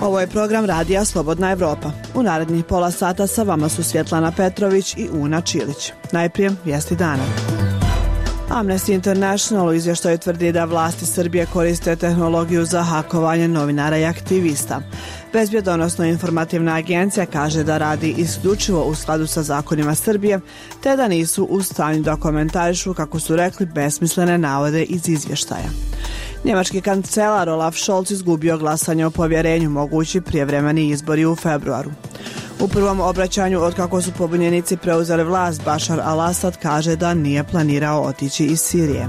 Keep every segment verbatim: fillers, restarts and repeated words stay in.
Ovo je program Radija Slobodna Evropa. U narednih pola sata sa vama su Svjetlana Petrović i Una Čilić. Najprije vijesti dana. Amnesty International u izvještaju tvrdi da vlasti Srbije koriste tehnologiju za hakovanje novinara i aktivista. Bezbjedonosno-informativna agencija kaže da radi isključivo u skladu sa zakonima Srbije, te da nisu u stanju da komentarišu, kako su rekli, besmislene navode iz izvještaja. Njemački kancelar Olaf Scholz izgubio glasanje o povjerenju, mogući prijevremeni izbori u februaru. U prvom obraćanju od kako su pobunjenici preuzeli vlast, Bashar al-Assad kaže da nije planirao otići iz Sirije.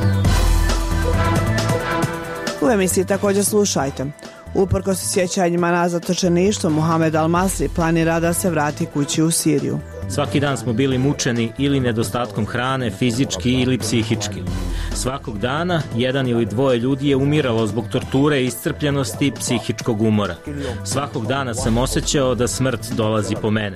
U emisiji također slušajte. Uprkos sjećanjima na zatočeništvo, Mohamed al-Masri planira da se vrati kući u Siriju. Svaki dan smo bili mučeni ili nedostatkom hrane, fizički ili psihički. Svakog dana jedan ili dvoje ljudi je umiralo zbog torture, iscrpljenosti i psihičkog umora. Svakog dana sam osjećao da smrt dolazi po mene.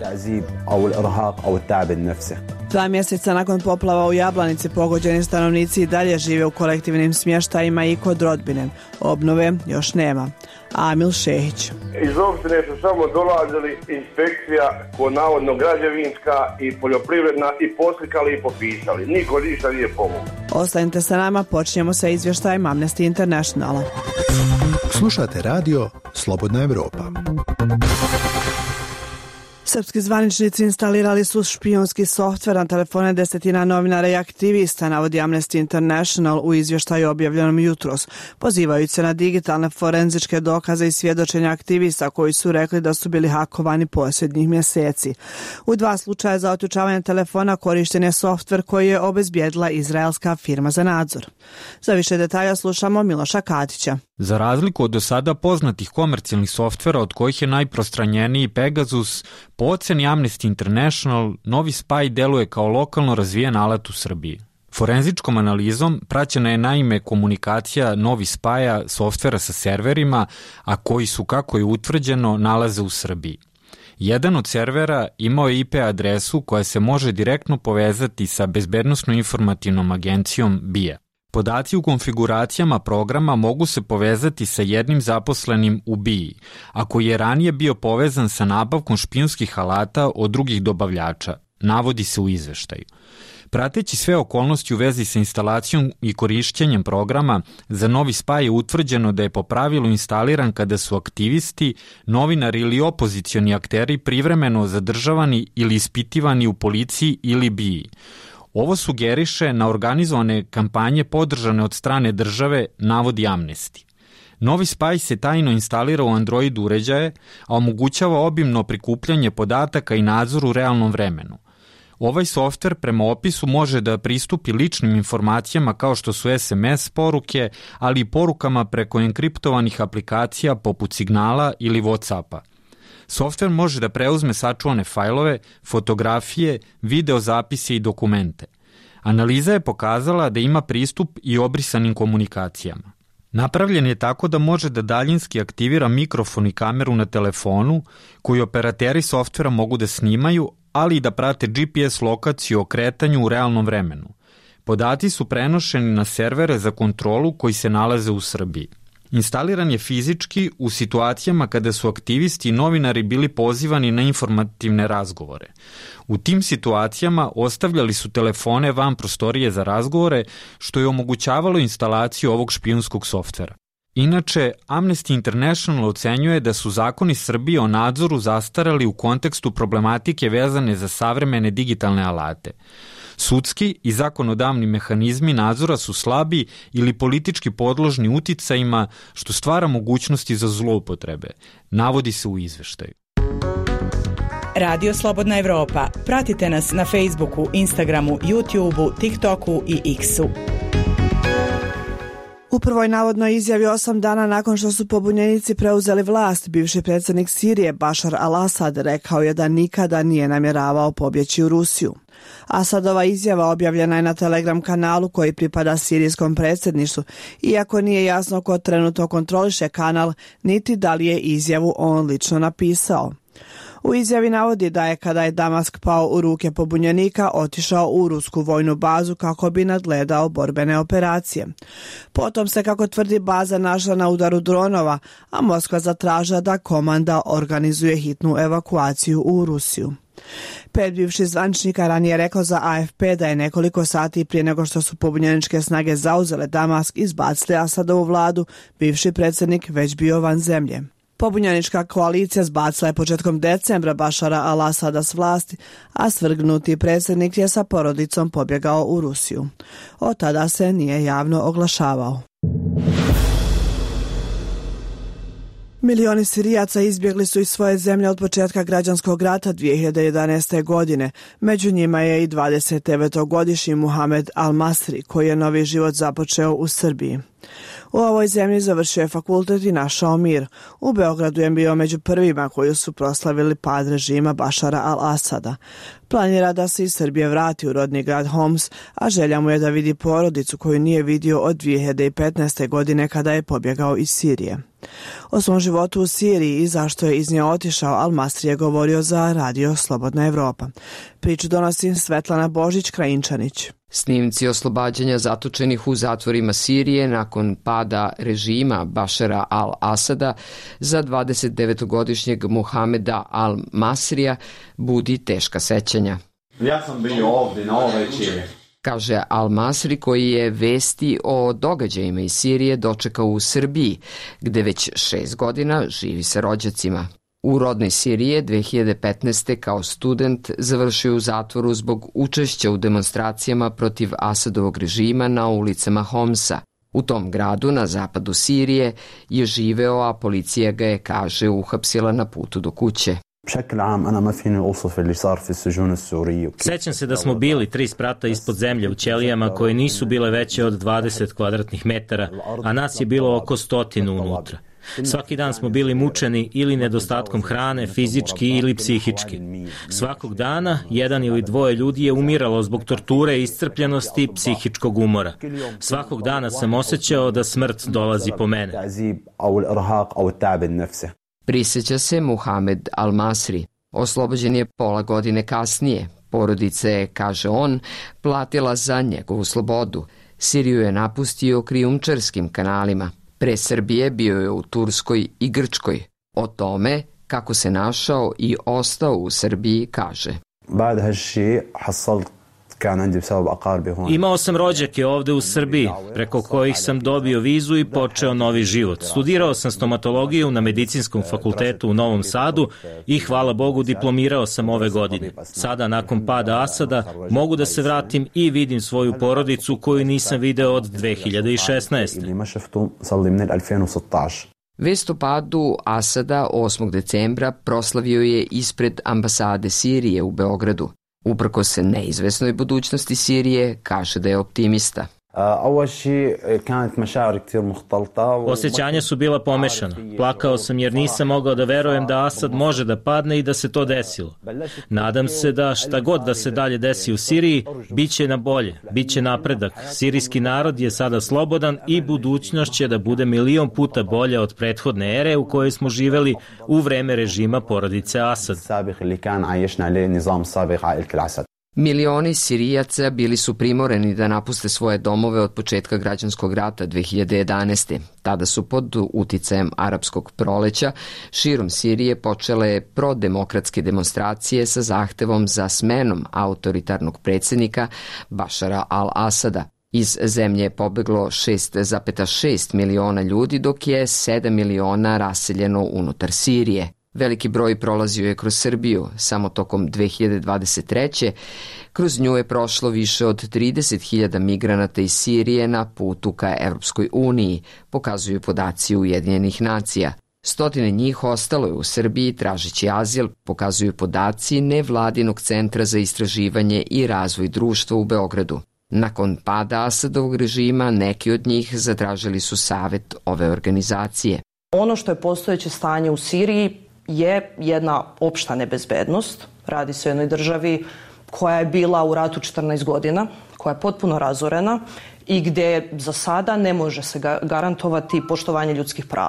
Dva mjeseca nakon poplava u Jablanici pogođeni stanovnici i dalje žive u kolektivnim smještajima i kod rodbine. Obnove još nema. Amil Šehić. Iz opštine su samo dolazili inspekcija, ko navodno građevinska i poljoprivredna, i poslikali i popisali. Niko ništa nije pomogao. Ostanite sa nama, počinjemo sa izvještajem Amnesty Internationala. Slušate radio Slobodna Evropa. Srpski zvaničnici instalirali su špijunski softver na telefone desetina novinara i aktivista, navodi Amnesty International u izvještaju objavljenom jutros, pozivajući se na digitalne forenzičke dokaze i svjedočenja aktivista koji su rekli da su bili hakovani posljednjih mjeseci. U dva slučaja za otključavanje telefona korišten je softver koji je obezbijedila izraelska firma za nadzor. Za više detalja slušamo Miloša Katića. Za razliku od do sada poznatih komercijalnih softvera, od kojih je najprostranjeniji Pegasus, po oceni Amnesty International, novi Spy deluje kao lokalno razvijen alat u Srbiji. Forenzičkom analizom praćena je naime komunikacija novi Spy-a softvera sa serverima, a koji su, kako je utvrđeno, nalaze u Srbiji. Jedan od servera imao je I P adresu koja se može direktno povezati sa bezbednosno-informativnom agencijom B I A. Podaci u konfiguracijama programa mogu se povezati sa jednim zaposlenim u B I A, a koji je ranije bio povezan sa nabavkom špijunskih alata od drugih dobavljača, navodi se u izveštaju. Prateći sve okolnosti u vezi sa instalacijom i korišćenjem programa, za novi Spy je utvrđeno da je po pravilu instaliran kada su aktivisti, novinari ili opozicioni akteri privremeno zadržavani ili ispitivani u policiji ili B I A. Ovo sugeriše na organizovane kampanje podržane od strane države, navodi Amnesty. Novi Spy se tajno instalira u Android uređaje, a omogućava obimno prikupljanje podataka i nadzor u realnom vremenu. Ovaj softver prema opisu može da pristupi ličnim informacijama kao što su S M S poruke, ali i porukama preko enkriptovanih aplikacija poput Signala ili WhatsAppa. Softver može da preuzme sačuvane fajlove, fotografije, videozapise i dokumente. Analiza je pokazala da ima pristup i obrisanim komunikacijama. Napravljen je tako da može da daljinski aktivira mikrofon i kameru na telefonu, koji operateri softvera mogu da snimaju, ali i da prate G P S lokaciju o kretanju u realnom vremenu. Podaci su prenošeni na servere za kontrolu koji se nalaze u Srbiji. Instaliran je fizički u situacijama kada su aktivisti i novinari bili pozivani na informativne razgovore. U tim situacijama ostavljali su telefone van prostorije za razgovore, što je omogućavalo instalaciju ovog špijunskog softvera. Inače, Amnesty International ocenjuje da su zakoni Srbije o nadzoru zastarali u kontekstu problematike vezane za savremene digitalne alate. Sudski i zakonodavni mehanizmi nadzora su slabi ili politički podložni uticajima, što stvara mogućnosti za zloupotrebe, navodi se u izveštaju. Radio Slobodna Evropa. Pratite nas na Facebooku, Instagramu, YouTubeu, TikToku i X-u. U prvoj navodnoj izjavi osam dana nakon što su pobunjenici preuzeli vlast, bivši predsjednik Sirije Bashar al-Assad rekao je da nikada nije namjeravao pobjeći u Rusiju. Asadova izjava objavljena je na Telegram kanalu koji pripada sirijskom predsjedništvu, iako nije jasno ko trenutno kontroliše kanal, niti da li je izjavu on lično napisao. U izjavi navodi da je kada je Damask pao u ruke pobunjenika otišao u rusku vojnu bazu kako bi nadgledao borbene operacije. Potom se, kako tvrdi, baza našla na udaru dronova, a Moskva zatražila da komanda organizuje hitnu evakuaciju u Rusiju. Pet bivših zvaničnika ranije rekao za A F P da je nekoliko sati prije nego što su pobunjeničke snage zauzele Damask i izbacile Asadovu vladu, bivši predsjednik već bio van zemlje. Pobunjenička koalicija zbacila je početkom decembra Bašara al-Asada s vlasti, a svrgnuti predsjednik je sa porodicom pobjegao u Rusiju. Od tada se nije javno oglašavao. Milioni Sirijaca izbjegli su iz svoje zemlje od početka građanskog rata dvije hiljade jedanaeste. godine. Među njima je i dvadesetdevetogodišnji Muhamed al-Masri, koji je novi život započeo u Srbiji. U ovoj zemlji završio je fakultet i našao mir. U Beogradu je bio među prvima koji su proslavili pad režima Bašara al-Asada. Planira da se iz Srbije vrati u rodni grad Homs, a želja mu je da vidi porodicu koju nije vidio od dvije hiljade petnaeste. godine kada je pobjegao iz Sirije. O svom životu u Siriji i zašto je iz nje otišao, al-Masri je govorio za Radio Slobodna Evropa. Priču donosi Svetlana Božić-Krajinčanić. Snimci oslobađanja zatočenih u zatvorima Sirije nakon pada režima Bašara al-Asada za dvadesetdevetogodišnjeg Muhameda al-Masrija budi teška sećanja. Ja sam bio ovdje na ovoj večeri, kaže al-Masri, koji je vesti o događajima iz Sirije dočekao u Srbiji, gde već šest godina živi sa rođacima. U rodnoj Siriji dve hiljade petnaeste. kao student završio u zatvoru zbog učešća u demonstracijama protiv Asadovog režima na ulicama Homsa. U tom gradu na zapadu Sirije je živeo, a policija ga je, kaže, uhapsila na putu do kuće. Sećam se da smo bili tri sprata ispod zemlje u ćelijama koje nisu bile veće od dvadeset kvadratnih metara, a nas je bilo oko stotinu unutra. Svaki dan smo bili mučeni ili nedostatkom hrane, fizički ili psihički. Svakog dana jedan ili dvoje ljudi je umiralo zbog torture, iscrpljenosti i psihičkog umora. Svakog dana sam osjećao da smrt dolazi po mene. Prisjeća se Muhamed al-Masri. Oslobođen je pola godine kasnije. Porodica je, kaže on, platila za njegovu slobodu. Siriju je napustio krijumčarskim kanalima. Pre Srbije bio je u Turskoj i Grčkoj. O tome kako se našao i ostao u Srbiji, kaže. Imao sam rođake ovde u Srbiji, preko kojih sam dobio vizu i počeo novi život. Studirao sam stomatologiju na Medicinskom fakultetu u Novom Sadu i, hvala Bogu, diplomirao sam ove godine. Sada, nakon pada Asada, mogu da se vratim i vidim svoju porodicu koju nisam video od dve hiljade šesnaeste. Vest o padu Asada osmog decembra proslavio je ispred ambasade Sirije u Beogradu. Uprkos se neizvesnoj budućnosti Sirije, kaže da je optimista. Osjećanja su bila pomešana. Plakao sam jer nisam mogao da verujem da Asad može da padne i da se to desilo. Nadam se da šta god da se dalje desi u Siriji, bit će na bolje, bit će napredak. Sirijski narod je sada slobodan i budućnost će da bude milion puta bolja od prethodne ere u kojoj smo živeli u vreme režima porodice Asad. Milioni Sirijaca bili su primoreni da napuste svoje domove od početka građanskog rata dve hiljade jedanaeste. Tada su pod uticajem arapskog proleća širom Sirije počele prodemokratske demonstracije sa zahtevom za smenom autoritarnog predsjednika Bašara al-Asada. Iz zemlje je pobeglo šest zarez šest miliona ljudi, dok je sedam miliona raseljeno unutar Sirije. Veliki broj prolazio je kroz Srbiju. Samo tokom dve hiljade dvadeset treće. kroz nju je prošlo više od trideset hiljada migranata iz Sirije na putu ka Evropskoj uniji, pokazuju podaci Ujedinjenih nacija. Stotine njih ostalo je u Srbiji tražeći azil, pokazuju podaci Nevladinog centra za istraživanje i razvoj društva u Beogradu. Nakon pada Asadovog režima, neki od njih zatražili su savet ove organizacije. Ono što je postojeće stanje u Siriji je jedna opšta nebezbednost. Radi se o jednoj državi koja je bila u ratu četrnaest godina, koja je potpuno razorena i gde za sada ne može se garantovati poštovanje ljudskih prava.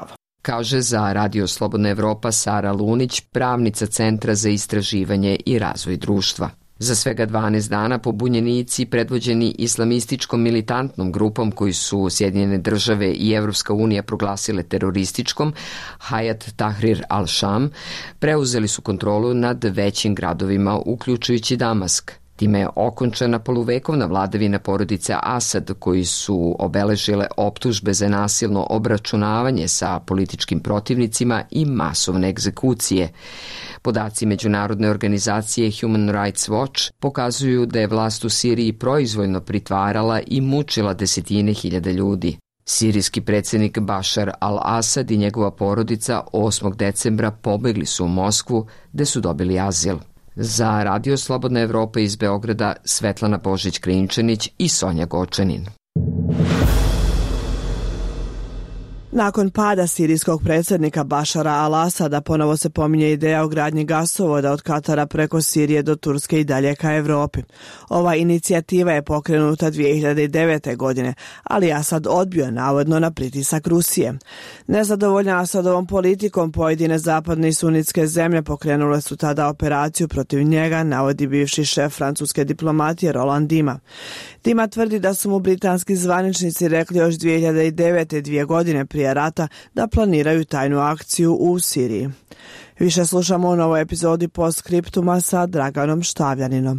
kaže za Radio Slobodna Evropa Sara Lunić, pravnica Centra za istraživanje i razvoj društva. Za svega dvanaest dana pobunjenici predvođeni islamističkom militantnom grupom koji su Sjedinjene države i Evropska unija proglasile terorističkom, Hayat Tahrir al-Sham, preuzeli su kontrolu nad većim gradovima, uključujući Damask. Time je okončana poluvekovna vladavina porodice Asad, koji su obeležile optužbe za nasilno obračunavanje sa političkim protivnicima i masovne egzekucije. Podaci međunarodne organizacije Human Rights Watch pokazuju da je vlast u Siriji proizvoljno pritvarala i mučila desetine hiljada ljudi. Sirijski predsjednik Bašar al-Asad i njegova porodica osmog decembra pobegli su u Moskvu, gde su dobili azil. Za Radio Slobodna Evropa iz Beograda Svetlana Božić-Krinčanić i Sonja Gočanin. Nakon pada sirijskog predsjednika Bašara al-Asada ponovo se pominje ideja o gradnji gasovoda od Katara preko Sirije do Turske i dalje ka Evropi. Ova inicijativa je pokrenuta dvije hiljade devete. godine, ali Asad odbio navodno na pritisak Rusije. Nezadovoljna Asadovom politikom pojedine zapadne i sunitske zemlje pokrenule su tada operaciju protiv njega, navodi bivši šef francuske diplomatije Roland Dima. Dima tvrdi da su mu britanski zvaničnici rekli još dvije hiljade devete. dvije godine prije rata da planiraju tajnu akciju u Siriji. Više slušamo u novoj epizodi Postscriptuma sa Draganom Štavljaninom.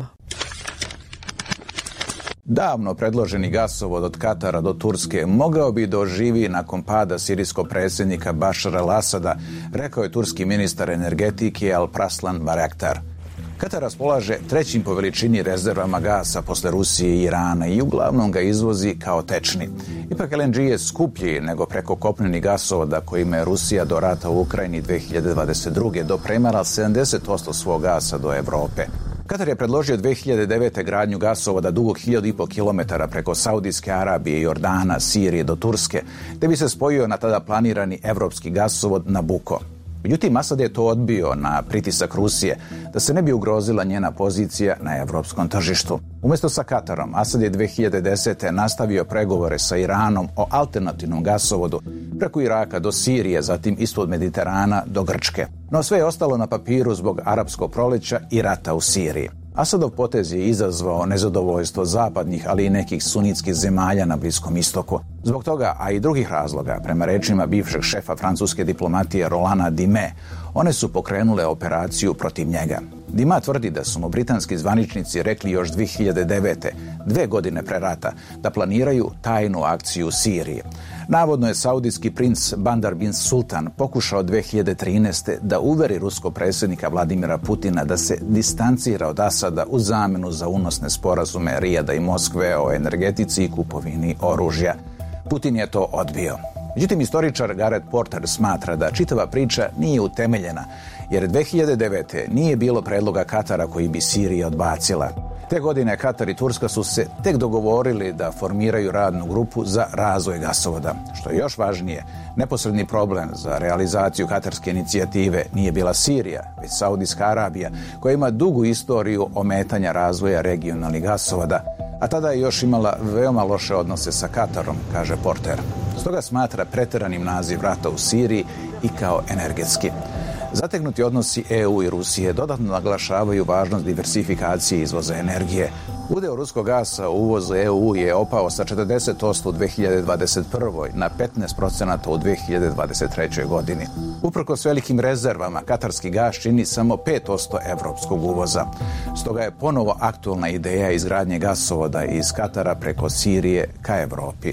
Davno predloženi gasovod od Katara do Turske mogao bi doživi nakon pada sirijskog predsjednika Bašara al-Asada, rekao je turski ministar energetike Alparslan Bayraktar. Katar raspolaže trećim po veličini rezervama gasa posle Rusije i Irana i uglavnom ga izvozi kao tečni. Ipak L N G je skuplji nego preko kopnenih gasovoda kojima je Rusija do rata u Ukrajini dve hiljade dvadeset druge. dopremala sedamdeset posto svog gasa do Evrope. Katar je predložio dve hiljade devete. gradnju gasovoda dugog hiljadu i po kilometara preko Saudijske Arabije, Jordana, Sirije do Turske, te bi se spojio na tada planirani evropski gasovod Nabucco. Međutim, Asad je to odbio na pritisak Rusije da se ne bi ugrozila njena pozicija na evropskom tržištu. Umjesto sa Katarom, Asad je dve hiljade desete. nastavio pregovore sa Iranom o alternativnom gasovodu preko Iraka do Sirije, zatim ispod Mediterana do Grčke. No sve je ostalo na papiru zbog arapskog proleća i rata u Siriji. Asadov potez je izazvao nezadovoljstvo zapadnih, ali i nekih sunitskih zemalja na Bliskom istoku. Zbog toga, a i drugih razloga, prema rečima bivšeg šefa francuske diplomatije Rolanda Dime, one su pokrenule operaciju protiv njega. Dima tvrdi da su mu britanski zvaničnici rekli još dve hiljade devete. dve godine pre rata, da planiraju tajnu akciju u Siriji. Navodno je saudijski princ Bandar bin Sultan pokušao dve hiljade trinaeste. da uveri ruskog predsjednika Vladimira Putina da se distancira od Asada u zamenu za unosne sporazume Rijada i Moskve o energetici i kupovini oružja. Putin je to odbio. Međutim, istoričar Gareth Porter smatra da čitava priča nije utemeljena, jer dve hiljade devete. nije bilo predloga Katara koji bi Sirija odbacila. Te godine Katar i Turska su se tek dogovorili da formiraju radnu grupu za razvoj gasovoda. Što je još važnije, neposredni problem za realizaciju katarske inicijative nije bila Sirija, već Saudijska Arabija, koja ima dugu istoriju ometanja razvoja regionalnih gasovoda, a tada je još imala veoma loše odnose sa Katarom, kaže Porter. Stoga smatra preteranim naziv rata u Siriji i kao energetski. Zategnuti odnosi E U i Rusije dodatno naglašavaju važnost diversifikacije izvoza energije. Udeo ruskog gasa u uvozu E U je opao sa četrdeset posto u dve hiljade dvadeset prvoj. na petnaest posto u dve hiljade dvadeset trećoj. godini. Uprkos velikim rezervama, katarski gas čini samo pet posto evropskog uvoza. Stoga je ponovo aktualna ideja izgradnje gasovoda iz Katara preko Sirije ka Evropi.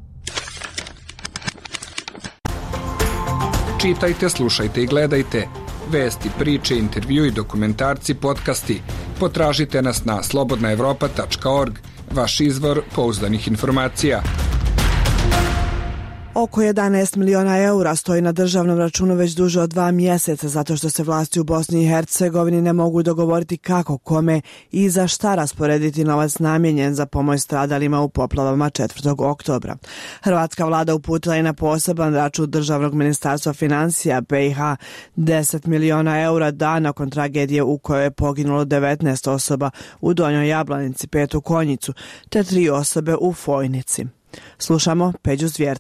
Čitajte, slušajte i gledajte. Vesti, priče, intervju i dokumentarci, podcasti. Potražite nas na slobodna evropa tačka org, vaš izvor pouzdanih informacija. Oko jedanaest miliona eura stoji na državnom računu već duže od dva mjeseca zato što se vlasti u Bosni i Hercegovini ne mogu dogovoriti kako, kome i za šta rasporediti novac namijenjen za pomoć stradalima u poplavama četvrtog oktobra. Hrvatska vlada uputila je na poseban račun Državnog ministarstva financija B i H deset miliona eura dan nakon tragedije u kojoj je poginulo devetnaest osoba u Donjoj Jablanici, pet u Konjicu, te tri osobe u Fojnici. Slušamo Peđu Zvjerca.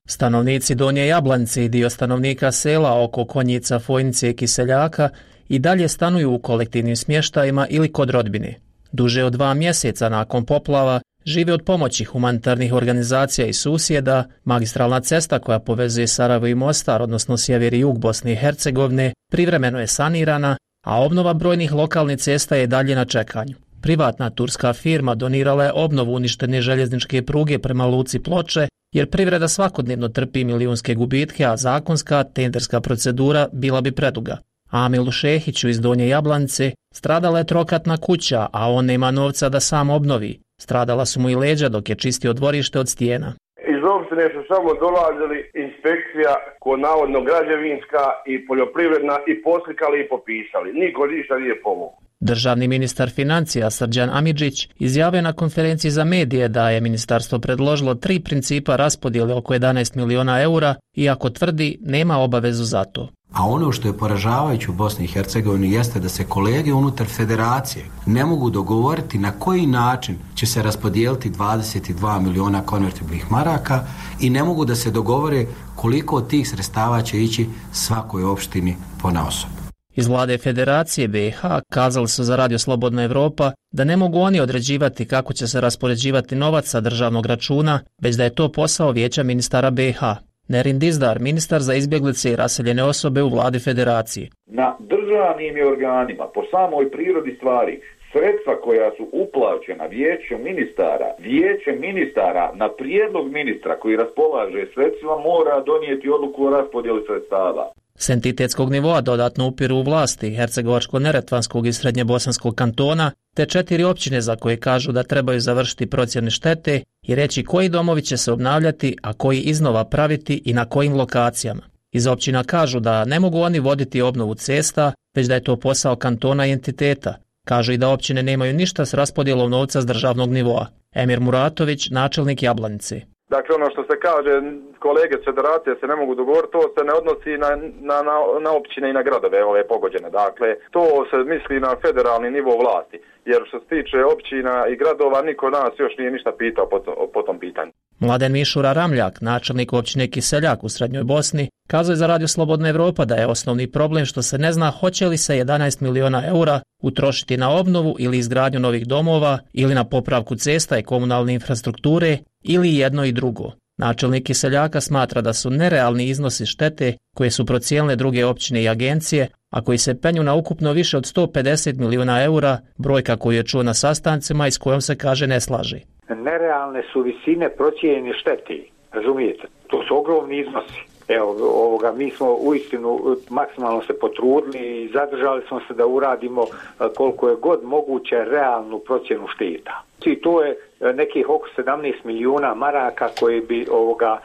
Stanovnici Donje Jablanice i dio stanovnika sela oko Konjica, Fojnice i Kiseljaka i dalje stanuju u kolektivnim smještajima ili kod rodbine. Duže od dva mjeseca nakon poplava žive od pomoći humanitarnih organizacija i susjeda. Magistralna cesta koja povezuje Sarajevo i Mostar, odnosno sjever i jug Bosne i Hercegovine, privremeno je sanirana, a obnova brojnih lokalnih cesta je dalje na čekanju. Privatna turska firma donirala je obnovu uništene željezničke pruge prema luci Ploče, jer privreda svakodnevno trpi milijunske gubitke, a zakonska tenderska procedura bila bi preduga. Amilu Šehiću iz Donje Jablanice stradala je trokatna kuća, a on nema novca da sam obnovi. Stradala su mu i leđa dok je čistio dvorište od stijena. Iz opštine su samo dolazili inspekcija ko navodno građevinska i poljoprivredna i poslikali i popisali. Niko ništa nije pomogao. Državni ministar financija Srđan Amidžić izjavio na konferenciji za medije da je ministarstvo predložilo tri principa raspodjele oko jedanaest miliona eura, iako tvrdi nema obavezu za to. A ono što je poražavajuće u Bosni i Hercegovini jeste da se kolege unutar federacije ne mogu dogovoriti na koji način će se raspodijeliti dvadeset dva miliona konvertibilnih maraka i ne mogu da se dogovore koliko od tih sredstava će ići svakoj opštini ponaosob. Iz vlade Federacije B i H kazali su za Radio Slobodna Evropa da ne mogu oni određivati kako će se raspoređivati novac sa državnog računa, već da je to posao vijeća ministara B i H. Nerin Dizdar, ministar za izbjeglice i raseljene osobe u vladi Federacije. Na državnim je organima, po samoj prirodi stvari, sredstva koja su uplaćena vijećem ministara, vijeće ministara na prijedlog ministra koji raspolaže sredstvima mora donijeti odluku o raspodjeli sredstava. S entitetskog nivoa dodatno upiru u vlasti Hercegovačko-Neretvanskog i Srednjebosanskog kantona, te četiri općine za koje kažu da trebaju završiti procjene štete i reći koji domovi će se obnavljati, a koji iznova praviti i na kojim lokacijama. Iz općina kažu da ne mogu oni voditi obnovu cesta, već da je to posao kantona i entiteta. Kažu i da općine nemaju ništa s raspodjelom novca s državnog nivoa. Emir Muratović, načelnik Jablanice. Dakle, ono što se kaže, kolege s federacije se ne mogu dogovoriti, to se ne odnosi na, na, na, na općine i na gradove ove pogođene. Dakle, to se misli na federalni nivo vlasti, jer što se tiče općina i gradova, niko nas još nije ništa pitao po, to, po tom pitanju. Mladen Mišura Ramljak, načelnik općine Kiseljak u Srednjoj Bosni, kazuje za Radio Slobodna Evropa da je osnovni problem što se ne zna hoće li se jedanaest miliona eura utrošiti na obnovu ili izgradnju novih domova ili na popravku cesta i komunalne infrastrukture ili jedno i drugo. Načelnik Kiseljaka smatra da su nerealni iznosi štete koje su procijenile druge općine i agencije, a koji se penju na ukupno više od sto pedeset miliona eura, brojka koju je čuo na sastancima i s kojom se kaže ne slaže. Nerealne su visine procijenjene štete, razumijete? To su ogromni iznosi. Evo, ovoga, mi smo uistinu maksimalno se potrudili i zadržali smo se da uradimo koliko je god moguće realnu procjenu šteta. I to je nekih oko sedamnaest milijuna maraka koji bi ovoga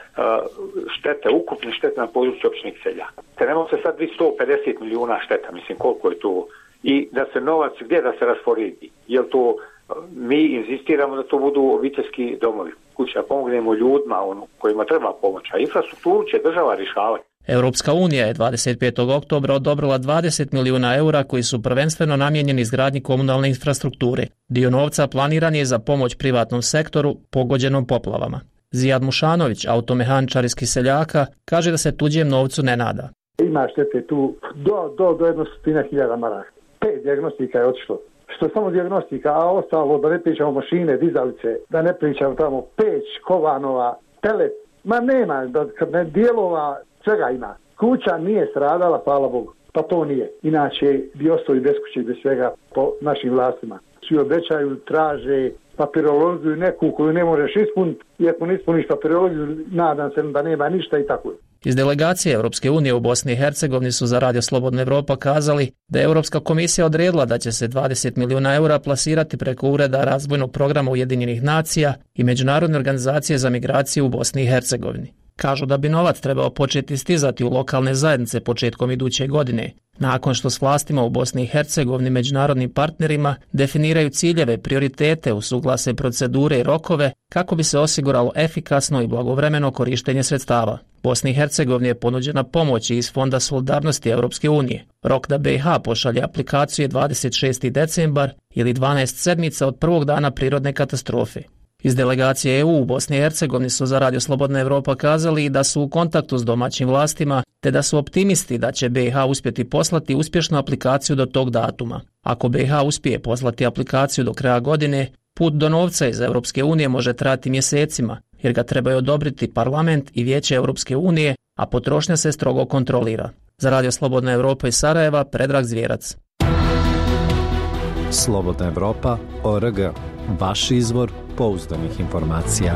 štete, ukupni štete na području općine Kiseljak. Te ne može se sad biti sto pedeset milijuna šteta, mislim koliko je to. I da se novac gdje da se rasporedi. Jel to mi insistiramo da to budu obiteljski domovi. Kuća pomognemo ljudima ono, kojima treba pomoć, a infrastrukturu će država rješavati. Europska unija je dvadeset petog oktobra odobrila dvadeset milijuna eura koji su prvenstveno namijenjeni izgradnji komunalne infrastrukture. Dio novca planiran je za pomoć privatnom sektoru pogođenom poplavama. Zijad Mušanović, automehaničar iz Kiseljaka, kaže da se tuđem novcu ne nada. Ima štete tu do, do, do jedno stotina hiljada maraka. Pet dijagnostika je otišlo. Što samo dijagnostika, a ostalo da ne pričamo mašine, dizalice, da ne pričamo tamo peć, kovanova, telet, ma nema, da, ne, dijelova, svega ima. Kuća nije stradala, hvala Bogu, pa to nije. Inače bi ostali bez kuće i bez svega po našim vlastima. Svi obećaju, traže papirologiju neku koju ne možeš ispuniti i ako ne ispuniš papirologiju, nadam se da nema ništa i tako je. Iz delegacije Europske unije u Bosni i Hercegovini su za Radio Slobodna Evropa kazali da je Europska komisija odredila da će se dvadeset milijuna eura plasirati preko Ureda razvojnog programa Ujedinjenih nacija i Međunarodne organizacije za migraciju u Bosni i Hercegovini. Kažu da bi novac trebao početi stizati u lokalne zajednice početkom iduće godine, nakon što s vlastima u Bosni i Hercegovini međunarodnim partnerima definiraju ciljeve, prioritete, usuglase procedure i rokove kako bi se osiguralo efikasno i blagovremeno korištenje sredstava. Bosni i Hercegovini je ponuđena pomoć iz Fonda solidarnosti Europske unije. Rok da B i H pošalje aplikaciju je dvadeset šesti decembar ili dvanaest sedmica od prvog dana prirodne katastrofe. Iz delegacije E U u Bosni i Hercegovini su za Radio Slobodna Evropa kazali da su u kontaktu s domaćim vlastima, te da su optimisti da će B i H uspjeti poslati uspješnu aplikaciju do tog datuma. Ako B i H uspije poslati aplikaciju do kraja godine, put do novca iz Europske unije može trajati mjesecima, jer ga trebaju odobriti Parlament i Vijeće Europske unije, a potrošnja se strogo kontrolira. Za Radio Slobodna Evropa iz Sarajeva, Predrag Zvjerac. Slobodna Evropa, O R G. Vaš izvor pouzdanih informacija.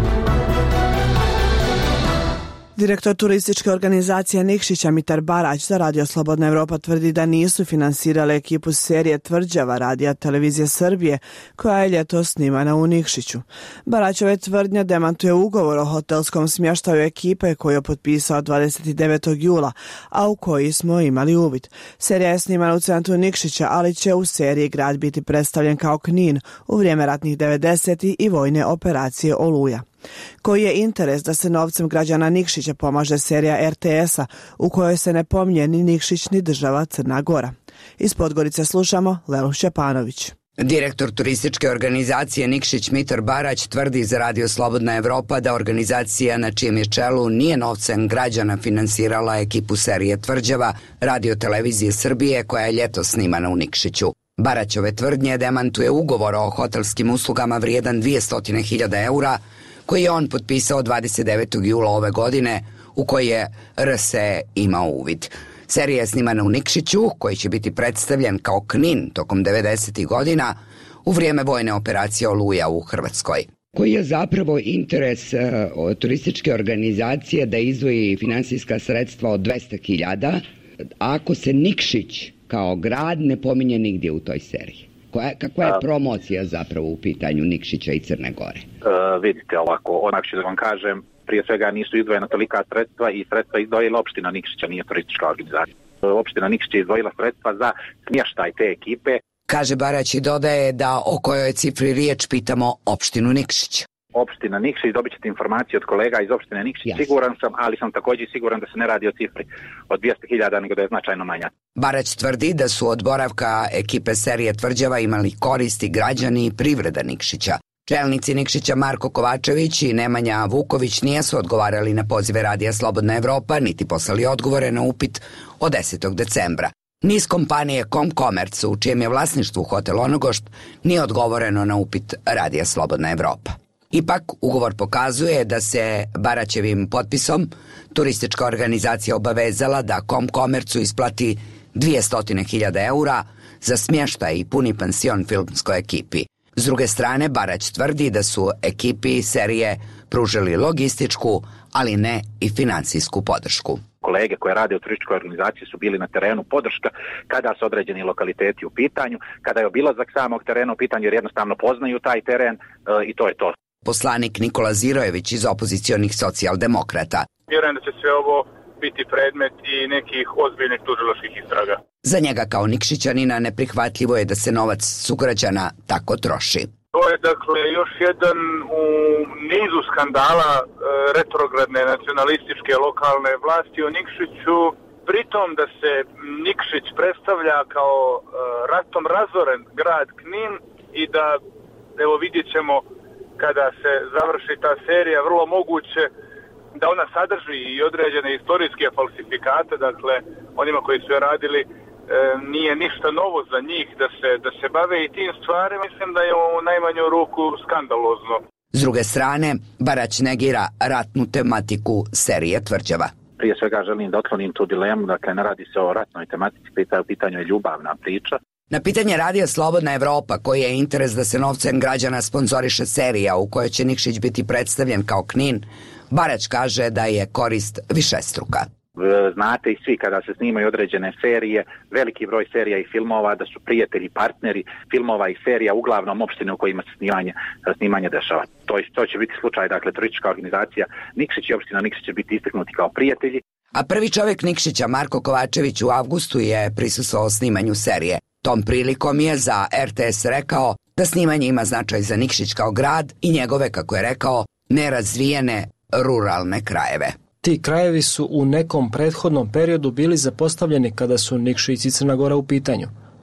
Direktor turističke organizacije Nikšića Mitar Barać za Radio Slobodna Evropa tvrdi da nisu finansirale ekipu serije Tvrđava Radija Televizije Srbije koja je ljetos snimana u Nikšiću. Baraćove tvrdnja demantuje ugovor o hotelskom smještaju ekipe koji je potpisao dvadeset devetog jula, a u koji smo imali uvid. Serija je snimana u centru Nikšića, ali će u seriji grad biti predstavljen kao Knin u vrijeme ratnih devedesetih i vojne operacije Oluja. Koji je interes da se novcem građana Nikšića pomaže serija R T S-a u kojoj se ne pominje ni Nikšić ni država Crna Gora? Iz Podgorice slušamo Lelu Šćepanović. Direktor turističke organizacije Nikšić Mitar Barać tvrdi za Radio Slobodna Evropa da organizacija na čijem je čelu nije novcem građana finansirala ekipu serije Tvrđava Radio Televizije Srbije koja je ljetos snimana u Nikšiću. Baraćove tvrdnje demantuje ugovor o hotelskim uslugama vrijedan dvjesto hiljada eura koji je on potpisao dvadeset devetog jula ove godine, u koji je R S E imao uvid. Serija je snimana u Nikšiću, koji će biti predstavljen kao Knin tokom devedesetih godina u vrijeme vojne operacije Oluja u Hrvatskoj. Koji je zapravo interes uh, turističke organizacije da izdvoji finansijska sredstva od dvjesto hiljada, ako se Nikšić kao grad ne pominje nigdje u toj seriji? Koja, kakva je promocija zapravo u pitanju Nikšića i Crne Gore? Uh, vidite ovako, onak ću da vam kažem, prije svega nisu izdvojena tolika sredstva i sredstva izdvojila opština Nikšića, nije turistička organizacija. Opština Nikšić je izdvojila sredstva za smještaj te ekipe. Kaže Barać i dodaje da o kojoj cifri riječ pitamo opštinu Nikšić. Opština Nikšić, dobit ćete informacije od kolega iz opštine Nikšić, yes. Siguran sam, ali sam također siguran da se ne radi o cifri od dvjesto hiljada, nego da je značajno manja. Barać tvrdi da su od boravka ekipe serije Tvrđava imali koristi građani i privreda Nikšića. Čelnici Nikšića Marko Kovačević i Nemanja Vuković nijesu odgovarali na pozive Radija Slobodna Evropa, niti poslali odgovore na upit od desetog decembra. Niz kompanije Comcomerc, u čijem je vlasništvu hotel Onogošt, nije odgovoreno na upit Radija Slobodna Evropa. Ipak, ugovor pokazuje da se Baraćevim potpisom turistička organizacija obavezala da Comcomercu isplati dvjesto hiljada eura za smještaj i puni pansion filmskoj ekipi. S druge strane, Barać tvrdi da su ekipi serije pružili logističku, ali ne i financijsku podršku. Kolege koje rade u turističkoj organizaciji su bili na terenu podrška kada su određeni lokaliteti u pitanju, kada je obilazak samog terena u pitanju jer jednostavno poznaju taj teren e, i to je to. Poslanik Nikola Zirojević iz opozicionih socijaldemokrata. Vjerujem da će sve ovo biti predmet i nekih ozbiljnih tužilačkih istraga. Za njega kao Nikšićanina neprihvatljivo je da se novac sugrađana tako troši. To je dakle još jedan u nizu skandala e, retrogradne nacionalističke lokalne vlasti u Nikšiću, pritom da se Nikšić predstavlja kao e, ratom razoren grad Knin i da, evo vidjet ćemo kada se završi ta serija, vrlo moguće da ona sadrži i određene istorijske falsifikate, dakle onima koji su je radili e, nije ništa novo za njih da se, da se bave i tim stvarima, mislim da je u najmanju ruku skandalozno. S druge strane, Barać negira ratnu tematiku serije Tvrđava. Prije svega želim da otklonim tu dilemu, dakle ne radi se o ratnoj tematici, u pitanju je ljubavna priča. Na pitanje Radija Slobodna Evropa, koji je interes da se novcem građana sponzoriše serija u kojoj će Nikšić biti predstavljen kao Knin, Barać kaže da je korist višestruka. Znate i svi kada se snimaju određene serije, veliki broj serija i filmova, da su prijatelji, partneri filmova i serija uglavnom opštine u kojima se snimanje, snimanje dešava. To, to će biti slučaj, dakle, turistička organizacija Nikšić i opština Nikšić će biti istaknuti kao prijatelji. A prvi čovjek Nikšića, Marko Kovačević, u avgustu je prisustvovao snimanju serije. Tom prilikom je za R T S rekao da snimanje ima značaj za Nikšić kao grad i njegove, kako je rekao, nerazvijene ruralne krajeve. Ti krajevi su u nekom prethodnom periodu bili zapostavljeni kada su Nikšić i Crna Gora u pitanju.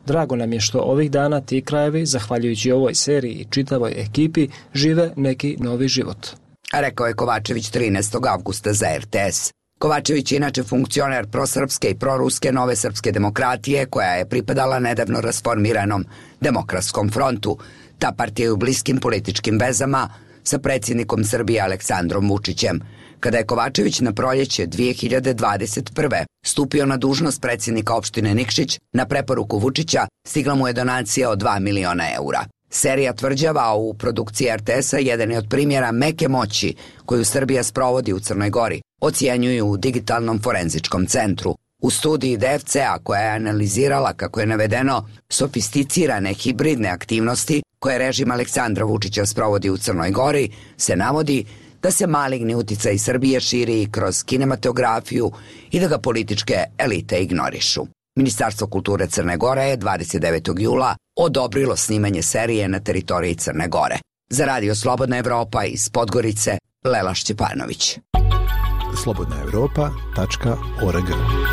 Drago nam je što ovih dana ti krajevi, zahvaljujući ovoj seriji i čitavoj ekipi, žive neki novi život. Rekao je Kovačević trinaestog avgusta za er te es. Kovačević je inače funkcioner prosrpske i proruske Nove srpske demokratije koja je pripadala nedavno rasformiranom Demokratskom frontu. Ta partija je u bliskim političkim vezama sa predsjednikom Srbije Aleksandrom Vučićem. Kada je Kovačević na proljeće dvije hiljade dvadeset prve. stupio na dužnost predsjednika opštine Nikšić, na preporuku Vučića stigla mu je donacija od dva miliona eura. Serija tvrđava u produkciji er te es-a jedan je od primjera meke moći koju Srbija sprovodi u Crnoj Gori, ocjenjuju u Digitalnom forenzičkom centru. U studiji de ef ce-a koja je analizirala, kako je navedeno, sofisticirane hibridne aktivnosti koje režim Aleksandra Vučića sprovodi u Crnoj Gori, se navodi da se maligni uticaj Srbije širi kroz kinematografiju i da ga političke elite ignorišu. Ministarstvo kulture Crne Gore je dvadeset devetog jula odobrilo snimanje serije na teritoriji Crne Gore. Za Radio Slobodna Evropa iz Podgorice, Lela Šćepanović. slobodna evropa tačka org.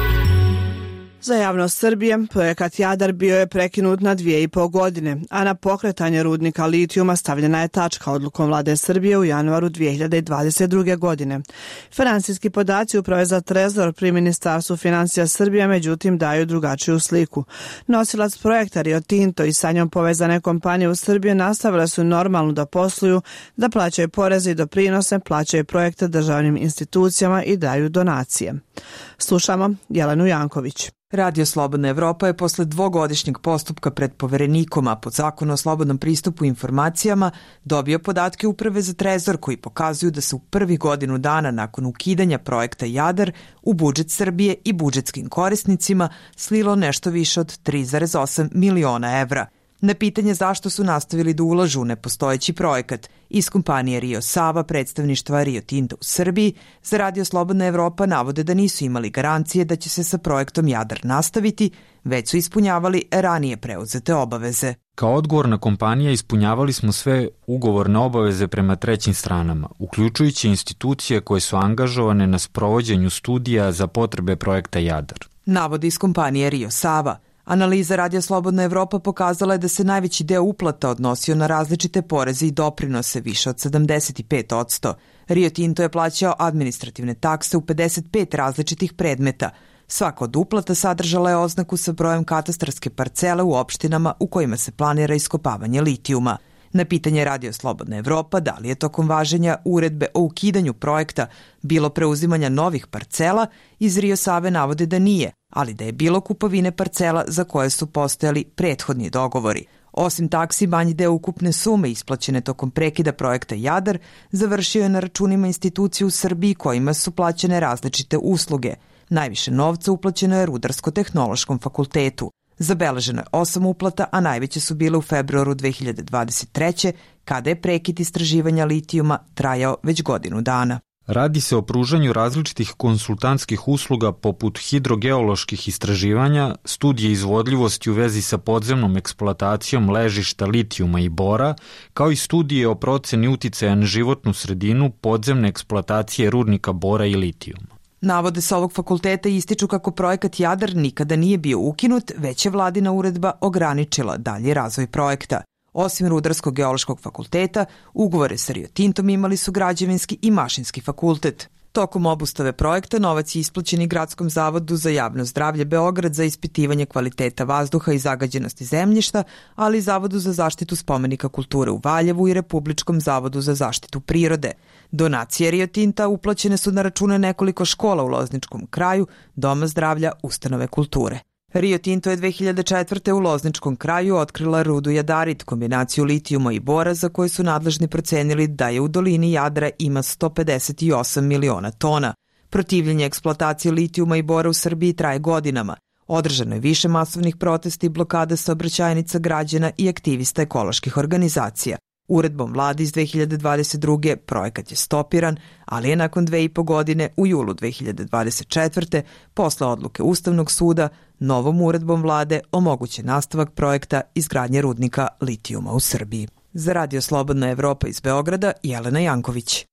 Za javnost Srbije, projekat Jadar bio je prekinut na dvije i po godine, a na pokretanje rudnika litijuma stavljena je tačka odlukom vlade Srbije u januaru dvije hiljade dvadeset druge. godine. Finansijski podaci Uprave za trezor pri Ministarstvu financija Srbije međutim daju drugačiju sliku. Nosilac projekta Rio Tinto i sa njom povezane kompanije u Srbiji nastavile su normalno da posluju, da plaćaju poreze i doprinose, plaćaju projekte državnim institucijama i daju donacije. Slušamo Jelenu Janković. Radio Slobodna Evropa je posle dvogodišnjeg postupka pred poverenikom, a pod zakonu o slobodnom pristupu informacijama, dobio podatke Uprave za trezor koji pokazuju da se u prvih godinu dana nakon ukidanja projekta Jadar u budžet Srbije i budžetskim korisnicima slilo nešto više od tri zarez osam miliona evra. Na pitanje zašto su nastavili da ulažu u nepostojeći projekat, iz kompanije Rio Sava, predstavništva Rio Tinta u Srbiji, za Radio Slobodna Evropa navode da nisu imali garancije da će se sa projektom Jadar nastaviti, već su ispunjavali ranije preuzete obaveze. Kao odgovorna kompanija ispunjavali smo sve ugovorne obaveze prema trećim stranama, uključujući institucije koje su angažovane na sprovođenju studija za potrebe projekta Jadar. Navode iz kompanije Rio Sava. Analiza Radio Slobodna Evropa pokazala je da se najveći deo uplata odnosio na različite poreze i doprinose, više od sedamdeset pet odsto. Rio Tinto je plaćao administrativne takse u pedeset pet različitih predmeta. Svaka od uplata sadržala je oznaku sa brojem katastarske parcele u opštinama u kojima se planira iskopavanje litijuma. Na pitanje Radio Slobodna Evropa da li je tokom važenja uredbe o ukidanju projekta bilo preuzimanja novih parcela, iz Rio Save navode da nije, ali da je bilo kupovine parcela za koje su postojali prethodni dogovori. Osim taksi, manji deo ukupne sume isplaćene tokom prekida projekta Jadar završio je na računima institucije u Srbiji kojima su plaćene različite usluge. Najviše novca uplaćeno je Rudarsko-tehnološkom fakultetu. Zabeleženo je osam uplata, a najveće su bile u februaru dve hiljade dvadeset treće. kada je prekid istraživanja litijuma trajao već godinu dana. Radi se o pružanju različitih konsultantskih usluga poput hidrogeoloških istraživanja, studije izvodljivosti u vezi sa podzemnom eksploatacijom ležišta litijuma i bora, kao i studije o proceni uticaja na životnu sredinu podzemne eksploatacije rudnika bora i litijuma. Navode sa ovog fakulteta ističu kako projekat Jadar nikada nije bio ukinut, već je vladina uredba ograničila dalji razvoj projekta. Osim Rudarsko-geološkog fakulteta, ugovore sa Rio Tintom imali su Građevinski i Mašinski fakultet. Tokom obustave projekta novac je isplaćen i Gradskom zavodu za javno zdravlje Beograd za ispitivanje kvaliteta vazduha i zagađenosti zemljišta, ali i Zavodu za zaštitu spomenika kulture u Valjevu i Republičkom zavodu za zaštitu prirode. Donacije Rio Tinta uplaćene su na račune nekoliko škola u Lozničkom kraju, Doma zdravlja, ustanove kulture. Rio Tinto je dve hiljade četvrte. u Lozničkom kraju otkrila rudu jadarit, kombinaciju litijuma i bora za koju su nadležni procenili da je u dolini Jadra ima sto pedeset osam miliona tona. Protivljenje eksploatacije litijuma i bora u Srbiji traje godinama. Održano je više masovnih protesta i blokada saobraćajnica građana i aktivista ekoloških organizacija. Uredbom vlade iz dve hiljade dvadeset druge. projekat je stopiran, ali je nakon dve i po godine u julu dve hiljade dvadeset četvrte. posle odluke Ustavnog suda novom uredbom vlade omogućen nastavak projekta izgradnje rudnika litijuma u Srbiji. Za Radio Slobodna Evropa iz Beograda, Jelena Janković.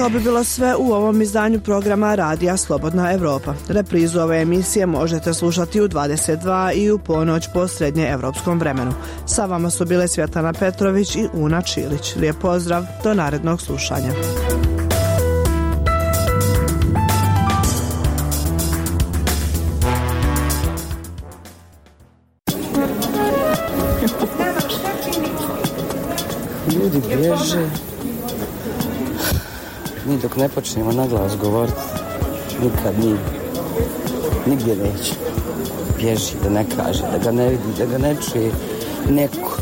To bi bilo sve u ovom izdanju programa Radija Slobodna Evropa. Reprizu ove emisije možete slušati u dvadeset dva i u ponoć po srednjeevropskom vremenu. Sa vama su bile Svjetlana Petrović i Una Čilić. Lijep pozdrav, do narednog slušanja. Ljudi bježe. Mi dok ne počnemo na glas govoriti, nikad ni, nigdje neće. Bježi, da ne kaže, da ga ne vidi, da ga ne čuje neko.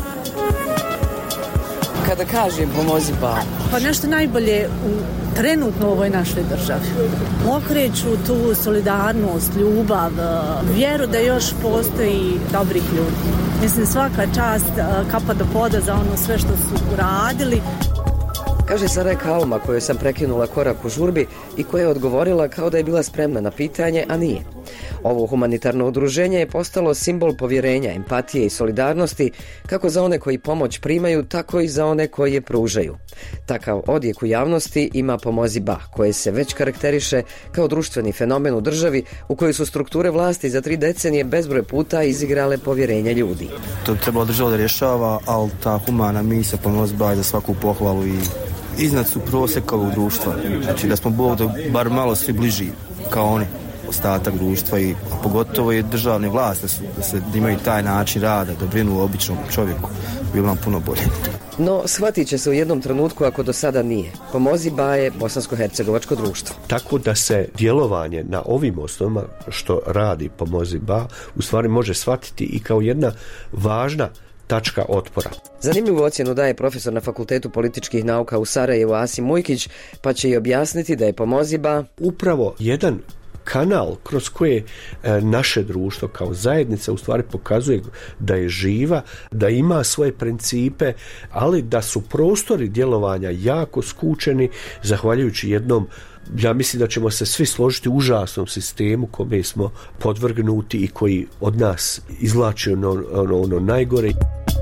Kada kažem pomozi babu. Pa nešto najbolje u trenutno u ovoj našoj državi. Okreću tu solidarnost, ljubav, vjeru da još postoji dobrih ljudi. Mislim, svaka čast, kapa do poda za ono sve što su uradili. Kaže Sarajka Alma, kojoj sam prekinula korak u žurbi i koja je odgovorila kao da je bila spremna na pitanje, a nije. Ovo humanitarno udruženje je postalo simbol povjerenja, empatije i solidarnosti kako za one koji pomoć primaju, tako i za one koji je pružaju. Takav odjek u javnosti ima Pomozi Ba, koje se već karakteriše kao društveni fenomen u državi u kojoj su strukture vlasti za tri decenije bezbroj puta izigrale povjerenje ljudi. To bi trebalo država da rješava, ali ta humana misija Pomozi Ba je za svaku pohvalu i iznad su prosjeka ovog društva. Znači da smo Bog da bar malo svi bliži kao oni, ostatak društva i pogotovo i državne vlasti da, su, da se da imaju taj način rada, da brinu o običnom čovjeku, bilo nam puno bolje. No, shvatit će se u jednom trenutku ako do sada nije. Pomozi Ba je bosansko-hercegovačko društvo. Tako da se djelovanje na ovim osnovama što radi Pomozi Ba u stvari može shvatiti i kao jedna važna tačka otpora. Zanimljivu ocjenu daje profesor na Fakultetu političkih nauka u Sarajevu Asim Mujkić, pa će i objasniti da je Pomozi Ba upravo jedan kanal kroz koje e, naše društvo kao zajednica u stvari pokazuje da je živa, da ima svoje principe, ali da su prostori djelovanja jako skučeni zahvaljujući jednom, ja mislim da ćemo se svi složiti, užasnom sistemu kome smo podvrgnuti i koji od nas izvlači ono, ono, ono najgore.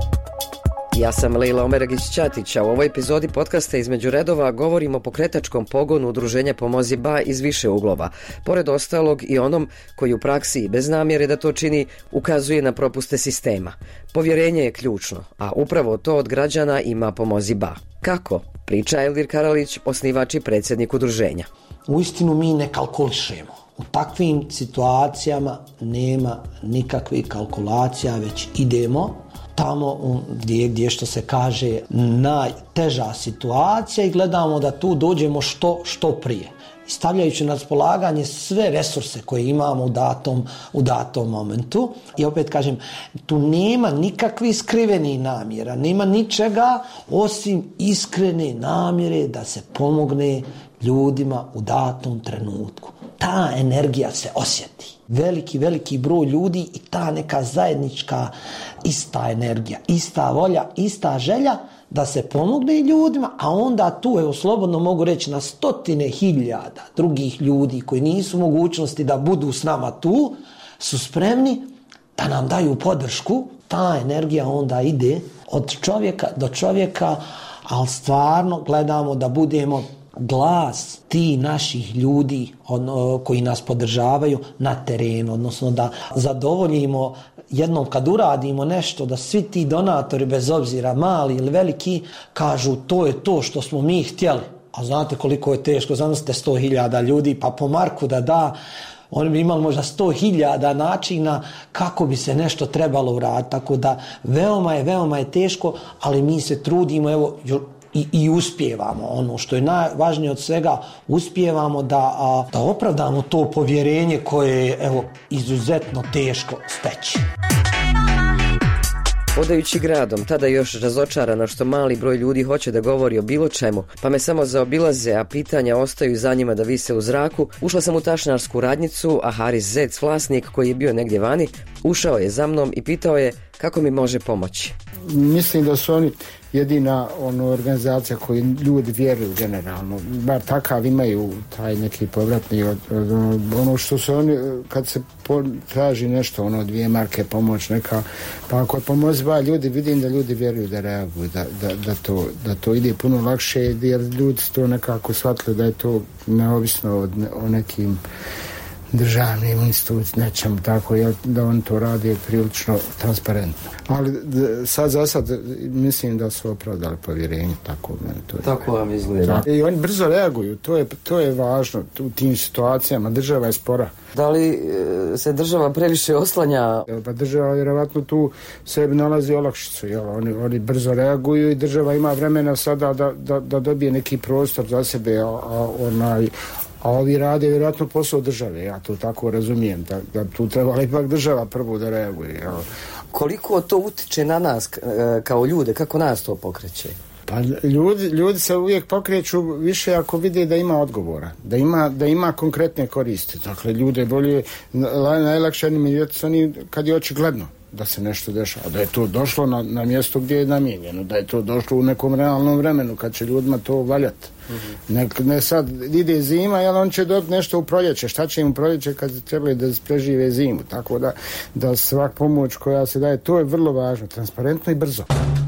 Ja sam Lejla Omeragić-Ćatić, a u ovoj epizodi podcasta Između redova govorimo o pokretačkom pogonu udruženja Pomozi Ba iz više uglova. Pored ostalog i onom koji u praksi i bez namjere da to čini ukazuje na propuste sistema. Povjerenje je ključno, a upravo to od građana ima Pomozi Ba. Kako? Priča Elvir Karalić, osnivač i predsjednik udruženja. Uistinu mi ne kalkulišemo. U takvim situacijama nema nikakvih kalkulacija, već idemo tamo gdje, gdje što se kaže najteža situacija i gledamo da tu dođemo što, što prije. Stavljajući na raspolaganje sve resurse koje imamo u datom, u datom momentu. I opet kažem, tu nema nikakvih skrivenih namjera, nema ničega osim iskrene namjere da se pomogne ljudima u datom trenutku. Ta energija se osjeti. Veliki, veliki broj ljudi i ta neka zajednička ista energija, ista volja, ista želja da se pomogne ljudima, a onda tu, evo slobodno mogu reći, na stotine hiljada drugih ljudi koji nisu u mogućnosti da budu s nama tu, su spremni da nam daju podršku. Ta energija onda ide od čovjeka do čovjeka, ali stvarno gledamo da budemo glas ti naših ljudi ono, koji nas podržavaju na terenu, odnosno da zadovoljimo jednom kad uradimo nešto, da svi ti donatori, bez obzira mali ili veliki, kažu to je to što smo mi htjeli. A znate koliko je teško, zamislite sto hiljada ljudi, pa po Marku da da, oni bi imali možda sto hiljada načina kako bi se nešto trebalo uraditi. Tako da veoma je, veoma je teško, ali mi se trudimo, evo, I, i uspijevamo. Ono što je najvažnije od svega, uspijevamo da, a, da opravdamo to povjerenje koje je evo, izuzetno teško steći. Hodajući gradom, tada još razočarana što mali broj ljudi hoće da govori o bilo čemu, pa me samo zaobilaze, a pitanja ostaju za njima da vise u zraku, ušla sam u tašnarsku radnicu, a Haris Zec, vlasnik koji je bio negdje vani, ušao je za mnom i pitao je Kako mi može pomoći? Mislim da su oni jedina ono, organizacija koju ljudi vjeruju generalno, bar takav imaju taj neki povratni od, od, ono što se oni, kad se po, traži nešto, ono dvije marke pomoć neka, pa ako je pomoć ba ljudi, vidim da ljudi vjeruju da reaguju, da, da, da, to, da to ide puno lakše, jer ljudi su to nekako shvatili da je to neovisno od, o nekim državnim institucijama, nečem tako, jel, da on to radi prilično transparentno. Ali d- sad za sad mislim da su opravdali povjerenje, tako meni to je. Tako vam izgleda. I oni brzo reaguju, to je, to je važno u tim situacijama, država je spora. Da li e, se država previše oslanja? Pa država vjerovatno tu sebi nalazi olakšicu, jel, oni, oni brzo reaguju i država ima vremena sada da, da, da dobije neki prostor za sebe, a, a onaj a ovi rade vjerojatno posao države, ja to tako razumijem, da, da tu trebala ipak država prvo da reaguje. Jel? Koliko to utiče na nas kao ljude, kako nas to pokreće? Pa ljudi, ljudi se uvijek pokreću više ako vide da ima odgovora, da ima, da ima konkretne koristi. Dakle, ljude bolje, najlakše animirati oni kad je očigledno da se nešto dešava, da je to došlo na, na mjesto gdje je namijenjeno, da je to došlo u nekom realnom vremenu kad će ljudima to valjati. Mm-hmm. Ne, ne sad ide zima, jel on će dobiti nešto u proljeće, šta će im u proljeće kad trebaju da prežive zimu, tako da, da svak pomoć koja se daje, to je vrlo važno, transparentno i brzo.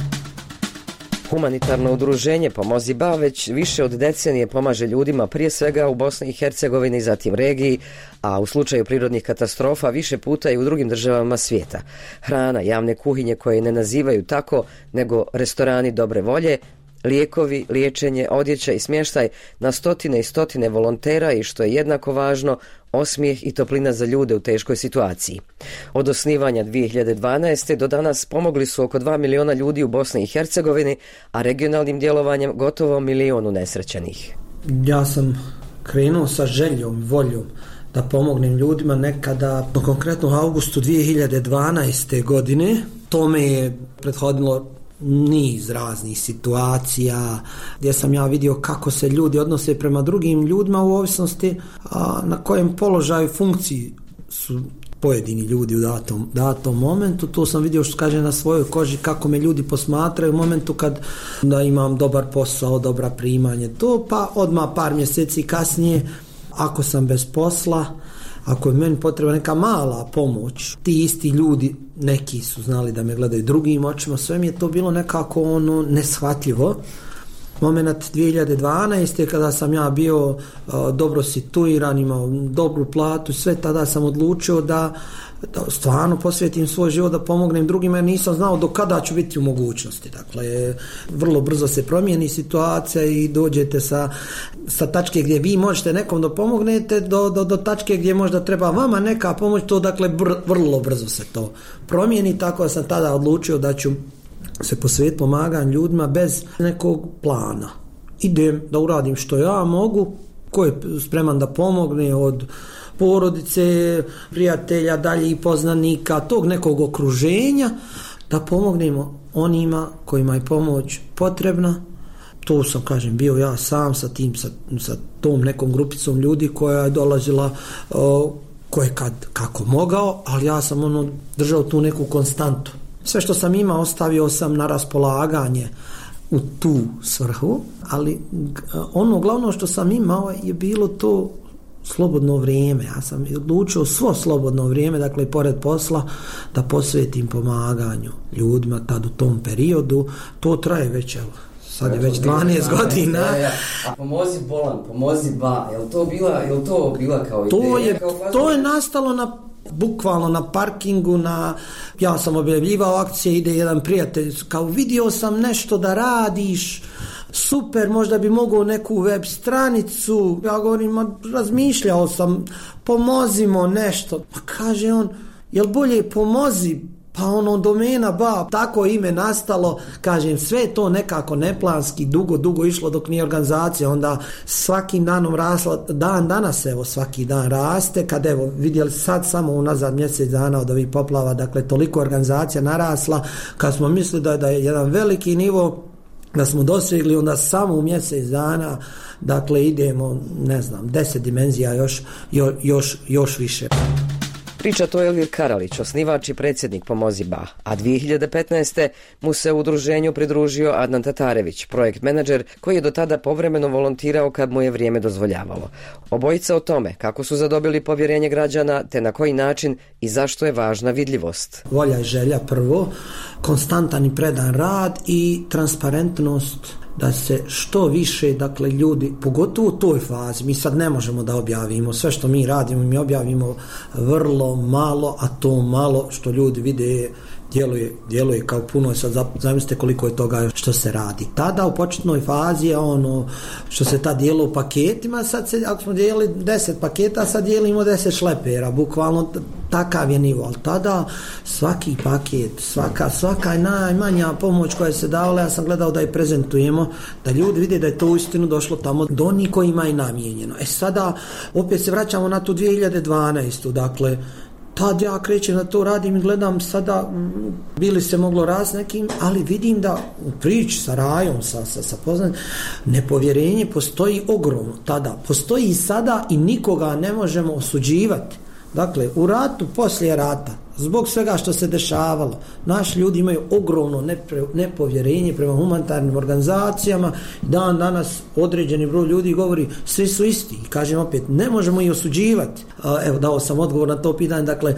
Humanitarno udruženje Pomozi Ba već više od decenije pomaže ljudima prije svega u Bosni i Hercegovini, zatim regiji, a u slučaju prirodnih katastrofa više puta i u drugim državama svijeta. Hrana, javne kuhinje koje ne nazivaju tako, nego restorani dobre volje, lijekovi, liječenje, odjeća i smještaj na stotine i stotine volontera i što je jednako važno, osmijeh i toplina za ljude u teškoj situaciji. Od osnivanja dvije hiljade dvanaeste. do danas pomogli su oko dva miliona ljudi u Bosni i Hercegovini, a regionalnim djelovanjem gotovo milion unesrećenih. Ja sam krenuo sa željom i voljom da pomognem ljudima nekada, konkretno u augustu dvije hiljade dvanaeste. godine. To me je prethodilo niz raznih situacija gdje sam ja vidio kako se ljudi odnose prema drugim ljudima u ovisnosti a, na kojem položaju funkciji su pojedini ljudi u datom, datom momentu. To sam vidio, što kaže, na svojoj koži kako me ljudi posmatraju u momentu kad da imam dobar posao, dobra primanje, to pa odmah par mjeseci kasnije ako sam bez posla, ako je meni potrebna neka mala pomoć, ti isti ljudi, neki su znali da me gledaju drugim očima, sve mi je to bilo nekako ono neshvatljivo. Moment dvije hiljade dvanaeste. kada sam ja bio uh, dobro situiran, imao dobru platu, sve tada sam odlučio da, da stvarno posvetim svoj život, da pomognem drugima, jer nisam znao do kada ću biti u mogućnosti. Dakle, vrlo brzo se promijeni situacija i dođete sa, sa tačke gdje vi možete nekom da pomognete do, do, do tačke gdje možda treba vama neka pomoć, to dakle br, vrlo brzo se to promijeni, tako da sam tada odlučio da ću se posvetiti pomaganju ljudima bez nekog plana. Idem da uradim što ja mogu, ko je spreman da pomogne od porodice, prijatelja, daljih poznanika, tog nekog okruženja, da pomognemo onima kojima je pomoć potrebna. To sam, kažem, bio ja sam sa tim, sa, sa tom nekom grupicom ljudi koja je dolazila uh, koje kad kako mogao, ali ja sam ono držao tu neku konstantu. Sve što sam imao ostavio sam na raspolaganje u tu svrhu, ali ono glavno što sam imao je bilo to slobodno vrijeme. Ja sam odlučio svo slobodno vrijeme, dakle pored posla, da posvetim pomaganju ljudima tad u tom periodu. To traje već, evo, sad je već dvanaest godina. Ja, ja. A pomozi bolan, pomozi ba, je li to bila, je li to bila kao to ideja? Je, kao to je nastalo na bukvalno na parkingu, na, ja sam objavljivao akcije, ide jedan prijatelj, kao vidio sam nešto da radiš, super, možda bi mogao neku web stranicu. Ja govorim, ma, razmišljao sam, pomozimo nešto. Pa kaže on, jel bolje pomozi, pa ono domena ba, tako ime nastalo, kažem, sve to nekako neplanski, dugo, dugo išlo dok nije organizacija, onda svakim danom rasla, dan danas evo svaki dan raste, kad evo vidjeli sad samo unazad mjesec dana od ovih poplava, dakle toliko organizacija narasla, kad smo mislili da, da je jedan veliki nivo da smo dosegli, onda samo u mjesec dana, dakle idemo, ne znam, deset dimenzija još, jo, još, još više. Priča to Elvir Karalić, osnivač i predsjednik Pomozi Ba, a dvije hiljade petnaeste. mu se u udruženju pridružio Adnan Tatarević, projekt menadžer koji je do tada povremeno volontirao kad mu je vrijeme dozvoljavalo. Obojica o tome kako su zadobili povjerenje građana, te na koji način i zašto je važna vidljivost. Volja i želja prvo, konstantan i predan rad i transparentnost, da se što više, dakle, ljudi, pogotovo u toj fazi, mi sad ne možemo da objavimo sve što mi radimo, mi objavimo vrlo malo, a to malo što ljudi vide djeluje, djeluje kao puno. Sad zamislite koliko je toga što se radi. Tada u početnoj fazi je ono što se ta dijelo u paketima, sad se, ako smo dijelili deset paketa, sad dijelimo deset šlepera, bukvalno takav je nivo, ali tada svaki paket, svaka, svaka najmanja pomoć koja se davala, ja sam gledao da je prezentujemo, da ljudi vide da je to uistinu došlo tamo do onih kojima je namijenjeno. E sada opet se vraćamo na tu dvije hiljade dvanaestu. Dakle, tad ja krećem da to radim i gledam sada, bili se moglo raz nekim, ali vidim da u priči sa Rajom, sa, sa, sa poznanim, nepovjerenje postoji ogromno tada. Postoji i sada i nikoga ne možemo osuđivati. Dakle, u ratu, poslije rata, zbog svega što se dešavalo, naši ljudi imaju ogromno nepre, nepovjerenje prema humanitarnim organizacijama. Dan danas određeni broj ljudi govori svi su isti. I kažem opet, ne možemo ih osuđivati. Evo, dao sam odgovor na to pitanje. Dakle,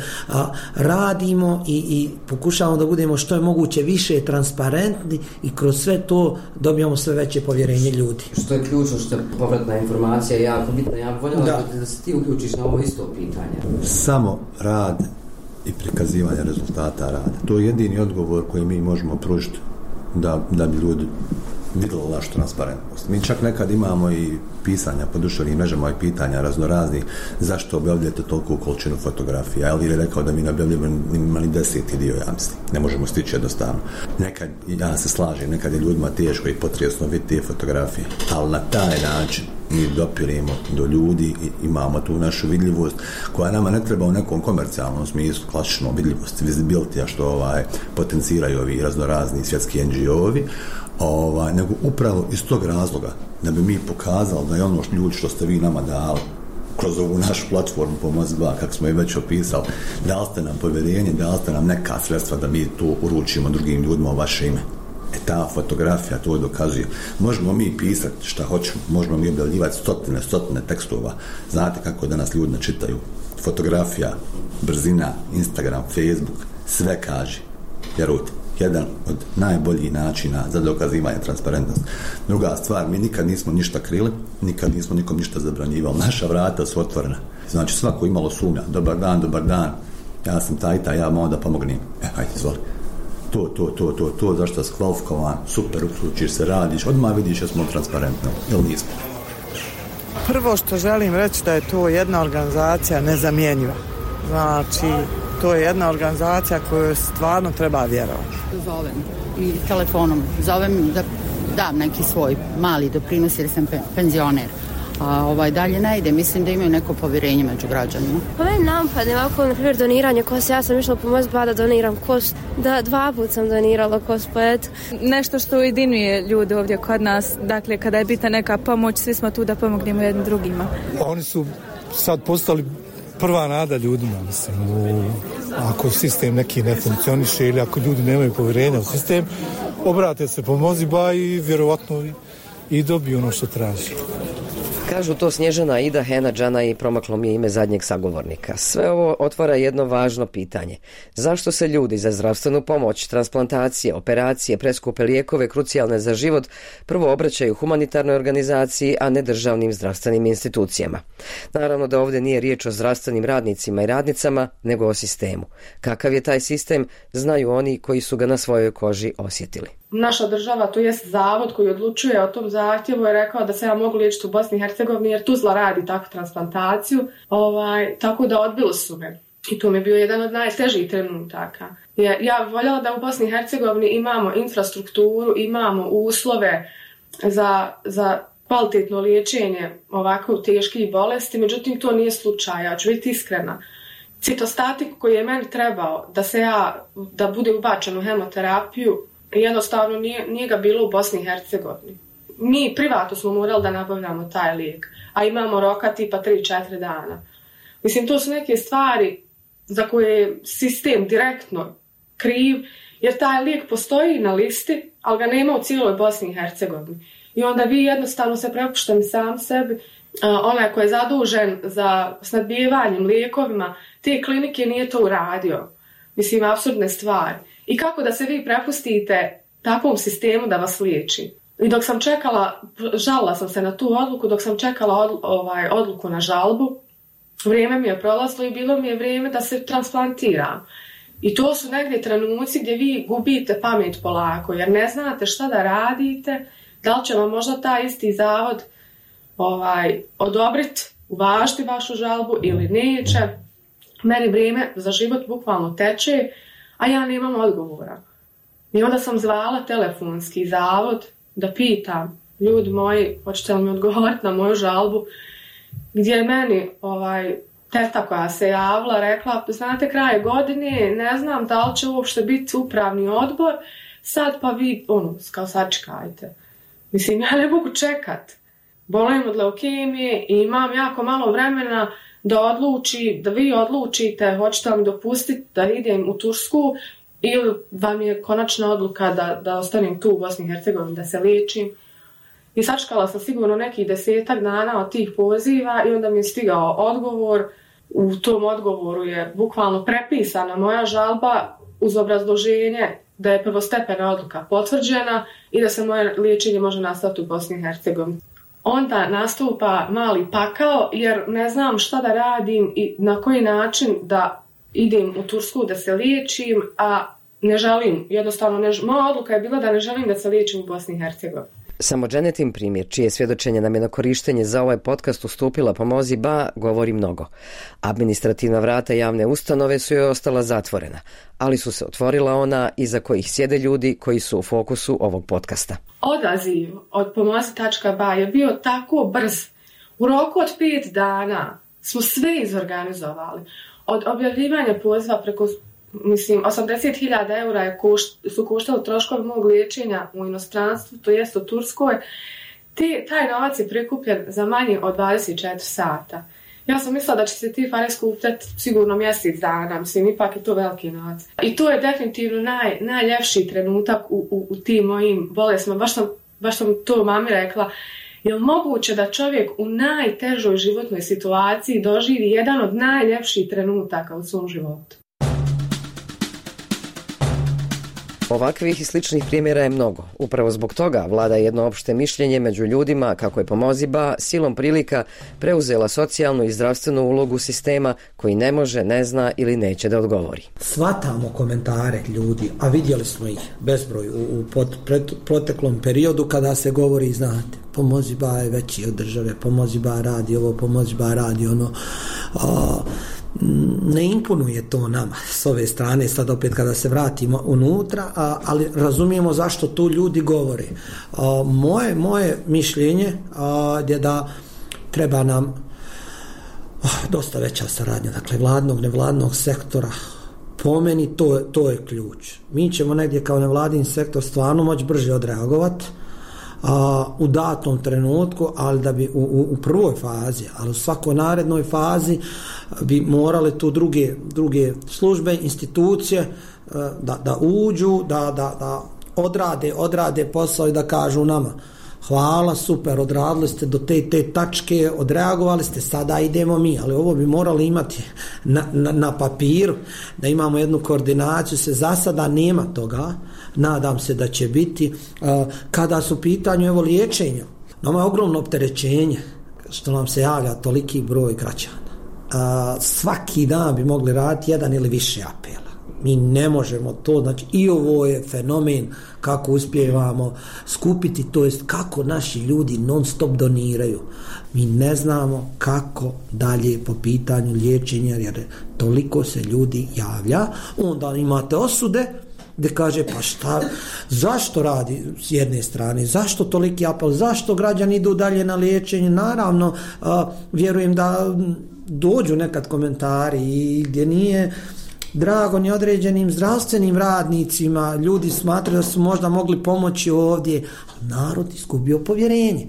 radimo i, i pokušavamo da budemo što je moguće više transparentni i kroz sve to dobijamo sve veće povjerenje ljudi. Što je ključno, što je povratna informacija jako bitna. Ja bih voljela da. da se ti uključiš na ovo isto pitanje. Samo rad i prikazivanje rezultata rada. To je jedini odgovor koji mi možemo pružiti da, da bi ljudi vidjeli našu transparentnost. Mi čak nekad imamo i pisanja po društvenim mrežama i pitanja raznoraznih zašto objavljujete toliku količinu fotografija. Elvir je rekao da mi ne objavljujemo ni deseti dio, ja mislim. Ne možemo stići jednostavno. Nekad, ja se slažem, nekad je ljudima teško i potresno vidjeti te fotografije, ali na taj način mi dopirimo do ljudi i imamo tu našu vidljivost koja nama ne treba u nekom komercijalnom smislu, klasično vidljivost, visibility, što ovaj, potenciraju ovi raznorazni svjetski en dži o-ovi, ovaj, nego upravo iz tog razloga da bi mi pokazali da je ono što ljudi što ste vi nama dali kroz ovu našu platformu Pomozi Ba, kako smo je već opisali, dali ste nam povjerenje, dali ste nam neka sredstva da mi tu uručimo drugim ljudima u vaše ime. E ta fotografija to dokazuje. Možemo mi pisati šta hoćemo, možemo mi objavljivati stotine, stotine tekstova. Znate kako danas ljudi ne čitaju. Fotografija, brzina, Instagram, Facebook, sve kaže. Vjerujte, jedan od najboljih načina za dokazivanje transparentnosti. Druga stvar, mi nikad nismo ništa krili, nikad nismo nikom ništa zabranjivali. Naša vrata su otvorena. Znači svako imalo sumnja, dobar dan, dobar dan, ja sam taj, taj, ja mogu da pomognem. E, hajde, izvoli. To, to, to, to, to, zašto si kvalifikovan, super, uključiš se, radiš, odmah vidiš da smo transparentni, ili nismo? Prvo što želim reći da je to jedna organizacija nezamjenjiva. Znači, to je jedna organizacija koju stvarno treba vjerovati. Zovem i telefonom, zovem da dam neki svoj mali doprinos jer sam penzioner. A ovaj dalje ne ide, mislim da imaju neko povjerenje među građanima. Pa meni napadne ovako, na primjer, doniranje kosti. Ja sam išla u Pomozi Ba da doniram kost. Da, dva put sam donirala kost, pa eto. Nešto što ujedinjuje ljude ovdje kod nas, dakle, kada je bitna neka pomoć, svi smo tu da pomognemo jednim drugima. Oni su sad postali prva nada ljudima, mislim. U, ako sistem neki ne funkcioniše ili ako ljudi nemaju povjerenja u sistem, obrate se Pomozi Ba i vjerovatno i, i dobiju ono što traži. Kažu to Snježana, Ida, Hena, Džana i promaklo mi je ime zadnjeg sagovornika. Sve ovo otvara jedno važno pitanje. Zašto se ljudi za zdravstvenu pomoć, transplantacije, operacije, preskupe lijekove, krucijalne za život, prvo obraćaju humanitarnoj organizaciji, a ne državnim zdravstvenim institucijama? Naravno da ovdje nije riječ o zdravstvenim radnicima i radnicama, nego o sistemu. Kakav je taj sistem, znaju oni koji su ga na svojoj koži osjetili. Naša država, to jest zavod koji odlučuje o tom zahtjevu, je rekao da se ja mogu liječiti u Bosni i Hercegovini jer Tuzla radi takvu transplantaciju, ovaj, tako da odbili su me. I to mi je bio jedan od najtežih trenutaka. Ja, ja voljela da u Bosni i Hercegovini imamo infrastrukturu, imamo uslove za, za kvalitetno liječenje ovako teških bolesti, međutim to nije slučaj, ja ću biti iskrena. Citostatik koji je meni trebao da se ja, da bude ubačen u hemoterapiju, jednostavno nije, nije ga bilo u Bosni i Hercegovini. Mi privatno smo morali da nabavljamo taj lijek, a imamo roka tipa tri četiri dana. Mislim, to su neke stvari za koje je sistem direktno kriv, jer taj lijek postoji na listi, ali ga nema u cijeloj Bosni i Hercegovini. I onda vi jednostavno se prepušteni sam sebi, onaj ko je zadužen za snadbijevanjem lijekovima, te klinike nije to uradio. Mislim, apsurdne stvari. I kako da se vi prepustite takvom sistemu da vas liječi? I dok sam čekala, žalila sam se na tu odluku, dok sam čekala od, ovaj, odluku na žalbu, vrijeme mi je prolazilo i bilo mi je vrijeme da se transplantiram. I to su negdje trenuci gdje vi gubite pamet polako, jer ne znate šta da radite, da li će vam možda taj isti zavod ovaj, odobriti, uvažiti vašu žalbu ili neće. Meni vrijeme za život bukvalno teče, a ja nemam odgovora. I onda sam zvala telefonski zavod da pitam, ljudi moji, hoćete li mi odgovoriti na moju žalbu, gdje je meni ovaj, teta koja se javila rekla, znate, kraj godine, ne znam da li će uopšte biti upravni odbor, sad pa vi, ono, kao sačekajte. Mislim, ja ne mogu čekat. Bolim od leukemije i imam jako malo vremena da odluči, da vi odlučite, hoćete vam dopustiti da idem u Tursku ili vam je konačna odluka da, da ostanem tu u Bosni i Hercegovini, da se liječim. I sačekala sam sigurno nekih desetak dana od tih poziva i onda mi je stigao odgovor. U tom odgovoru je bukvalno prepisana moja žalba uz obrazloženje da je prvostepena odluka potvrđena i da se moje liječenje može nastaviti u Bosni i Hercegovini. Onda nastupa mali pakao jer ne znam šta da radim i na koji način da idem u Tursku da se liječim, a ne želim, jednostavno ne želim. Moja odluka je bila da ne želim da se liječim u Bosni i Hercegovini. Samo Dženetin primjer, čije svjedočenje nam je na korištenje za ovaj podcast ustupila Pomozi Ba, govori mnogo. Administrativna vrata javne ustanove su joj ostala zatvorena, ali su se otvorila ona iza kojih sjede ljudi koji su u fokusu ovog podcasta. Odaziv od pomozi tačka ba je bio tako brz. U roku od pet dana smo sve izorganizovali. Od objavljivanja poziva preko, mislim, osamdeset hiljada eura je košt, su koštali troškovi mog liječenja u inostranstvu, to jest u Turskoj. Te, taj novac je prikupljen za manje od dvadeset četiri sata. Ja sam mislila da će se ti pare skupljati sigurno mjesec dana, mislim, ipak je to veliki novac. I to je definitivno naj, najljepši trenutak u, u, u tim mojim bolestima. Baš sam, baš sam to mami rekla. Je li moguće da čovjek u najtežoj životnoj situaciji doživi jedan od najljepših trenutaka u svom životu? Ovakvih i sličnih primjera je mnogo. Upravo zbog toga vlada jedno opšte mišljenje među ljudima kako je Pomozi Ba silom prilika preuzela socijalnu i zdravstvenu ulogu sistema koji ne može, ne zna ili neće da odgovori. Svatamo komentare ljudi, a vidjeli smo ih bezbroj u, u pot, pret, proteklom periodu kada se govori, znate, Pomozi Ba je veći od države, Pomozi Ba radi ovo, Pomozi Ba radi ono. A, ne imponuje to nama s ove strane, sad opet kada se vratimo unutra, a, ali razumijemo zašto tu ljudi govore. A, moje, moje mišljenje a, je da treba nam oh, dosta veća saradnja, dakle vladnog, nevladnog sektora. Po meni to, to je ključ. Mi ćemo negdje kao nevladin sektor stvarno moći brže odreagovati a, u datom trenutku, ali da bi u, u, u prvoj fazi, ali u svakoj narednoj fazi bi morale tu druge, druge službe, institucije da, da uđu, da, da, da odrade, odrade posao i da kažu nama hvala, super, odradili ste do te te tačke, odreagovali ste, sada idemo mi, ali ovo bi morali imati na, na, na papiru, da imamo jednu koordinaciju, se za sada nema toga, nadam se da će biti. Kada su pitanju evo liječenja, nama je ogromno opterećenje što nam se javlja toliki broj građana. Svaki dan bi mogli raditi jedan ili više apela. Mi ne možemo to, znači i ovo je fenomen kako uspijevamo skupiti, to jest kako naši ljudi non stop doniraju. Mi ne znamo kako dalje po pitanju liječenja, jer toliko se ljudi javlja. Onda imate osude gdje kaže pa šta, zašto radi s jedne strane, zašto toliki apel, zašto građani idu dalje na liječenje. Naravno, a, vjerujem da dođu nekad komentari i gdje nije drago ni određenim zdravstvenim radnicima, ljudi smatraju da su možda mogli pomoći ovdje, ali narod izgubio povjerenje.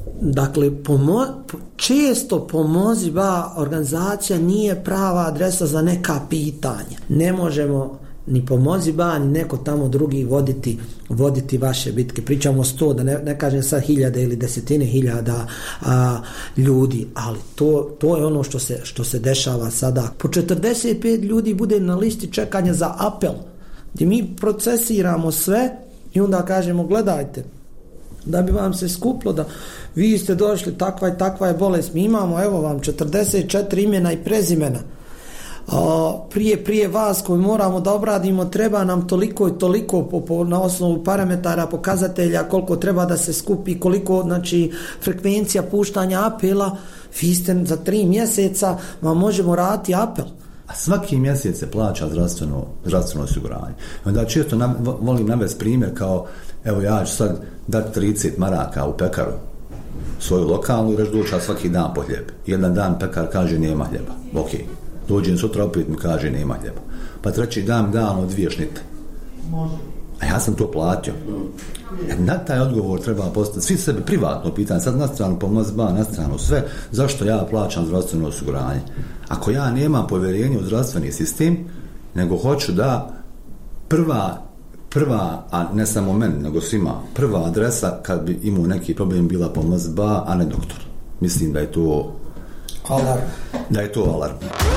Dakle, pomo, često Pomozi ba organizacija nije prava adresa za neka pitanja. Ne možemo ni Pomozi ba, ni neko tamo drugi voditi, voditi vaše bitke. Pričamo o sto, da ne, ne kažem sad hiljade ili desetine hiljada a, ljudi, ali to, to je ono što se, što se dešava sada. Po četrdeset pet ljudi bude na listi čekanja za apel, gdje mi procesiramo sve i onda kažemo, gledajte, da bi vam se skuplo da vi ste došli, takva i takva je bolest, mi imamo, evo vam, četrdeset četiri imena i prezimena. A, prije, prije vas koji moramo da obradimo, treba nam toliko i toliko po, po, na osnovu parametara, pokazatelja, koliko treba da se skupi, koliko, znači, frekvencija puštanja apela, vi ste za tri mjeseca, vam možemo raditi apel. A svaki mjesec se plaća zdravstveno, zdravstveno osiguranje. Onda često nam, volim navesti primjer kao, evo ja ću sad dati trideset maraka u pekaru svoju lokalnu i reći doća svaki dan po hljeb. Jedan dan pekar kaže nema hljeba. Ok. Dođem sutra opet mi kaže nema hljeba. Pa treći dan dan dvije šnite. A ja sam to platio. E, na taj odgovor treba postaviti svi sebi privatno pitanje, sad na stranu Pomozi ba, na stranu sve, zašto ja plaćam zdravstveno osiguranje? Ako ja nemam povjerenje u zdravstveni sistem, nego hoću da prva, prva, a ne samo meni, nego svima, prva adresa kad bi imao neki problem bila Pomozi ba, a ne doktor. Mislim da je to alarm. Da je to alarm.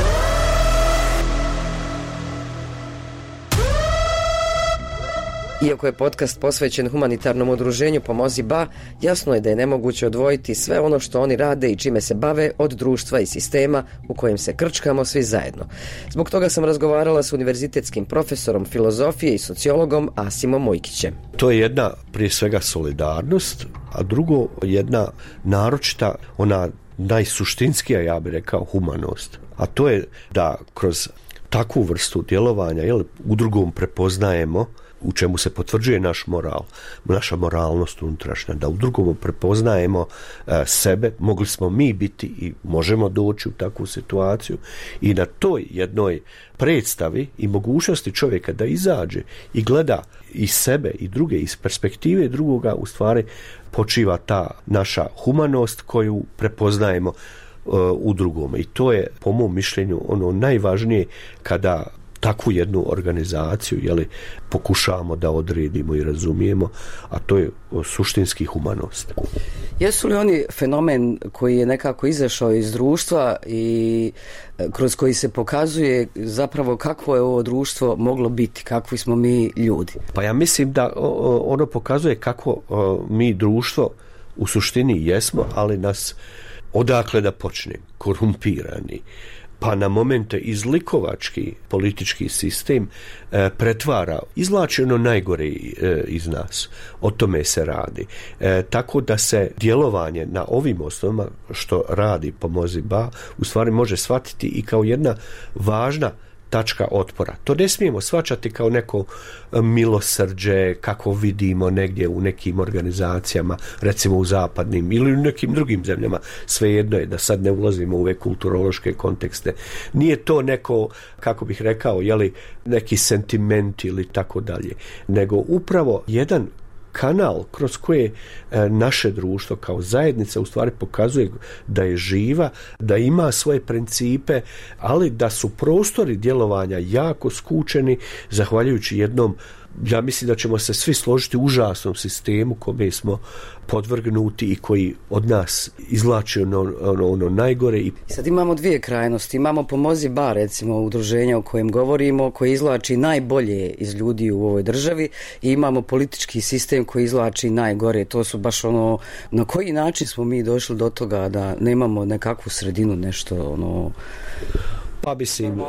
Iako je podcast posvećen humanitarnom udruženju Pomozi ba, jasno je da je nemoguće odvojiti sve ono što oni rade i čime se bave od društva i sistema u kojem se krčkamo svi zajedno. Zbog toga sam razgovarala s univerzitetskim profesorom filozofije i sociologom Asimom Mojkićem. To je jedna, prije svega, solidarnost, a drugo jedna naročita, ona najsuštinskija, ja bih rekao, humanost. A to je da kroz takvu vrstu djelovanja, jel, u drugom prepoznajemo, u čemu se potvrđuje naš moral, naša moralnost unutrašnja, da u drugom prepoznajemo e, sebe, mogli smo mi biti i možemo doći u takvu situaciju i na toj jednoj predstavi i mogućnosti čovjeka da izađe i gleda i sebe i druge iz perspektive drugoga, u stvari počiva ta naša humanost koju prepoznajemo e, u drugome. I to je, po mom mišljenju, ono najvažnije kada takvu jednu organizaciju, jeli, pokušavamo da odredimo i razumijemo, a to je suštinski humanost. Jesu li oni fenomen koji je nekako izašao iz društva i kroz koji se pokazuje zapravo kakvo je ovo društvo moglo biti, kakvi smo mi ljudi? Pa ja mislim da ono pokazuje kako mi društvo u suštini jesmo, ali nas odakle da počne, korumpirani, pa na momente izlikovački politički sistem e, pretvara, izvlači ono najgore e, iz nas. O tome se radi. E, tako da se djelovanje na ovim osnovama što radi Pomozi ba u stvari može shvatiti i kao jedna važna tačka otpora. To ne smijemo shvaćati kao neko milosrđe kako vidimo negdje u nekim organizacijama, recimo u zapadnim ili u nekim drugim zemljama. Svejedno je da sad ne ulazimo u ove kulturološke kontekste. Nije to neko, kako bih rekao, jeli, neki sentiment ili tako dalje, nego upravo jedan kanal kroz koje e, naše društvo kao zajednica u stvari pokazuje da je živa, da ima svoje principe, ali da su prostori djelovanja jako skučeni zahvaljujući jednom, ja mislim da ćemo se svi složiti, užasnom sistemu kome smo podvrgnuti i koji od nas izvlači ono, ono, ono najgore. I sad imamo dvije krajnosti. Imamo Pomozi ba, recimo udruženja o kojem govorimo, koji izvlači najbolje iz ljudi u ovoj državi, i imamo politički sistem koji izvlači najgore. To su baš ono, na koji način smo mi došli do toga da nemamo nekakvu sredinu, nešto ono... Pa mislim,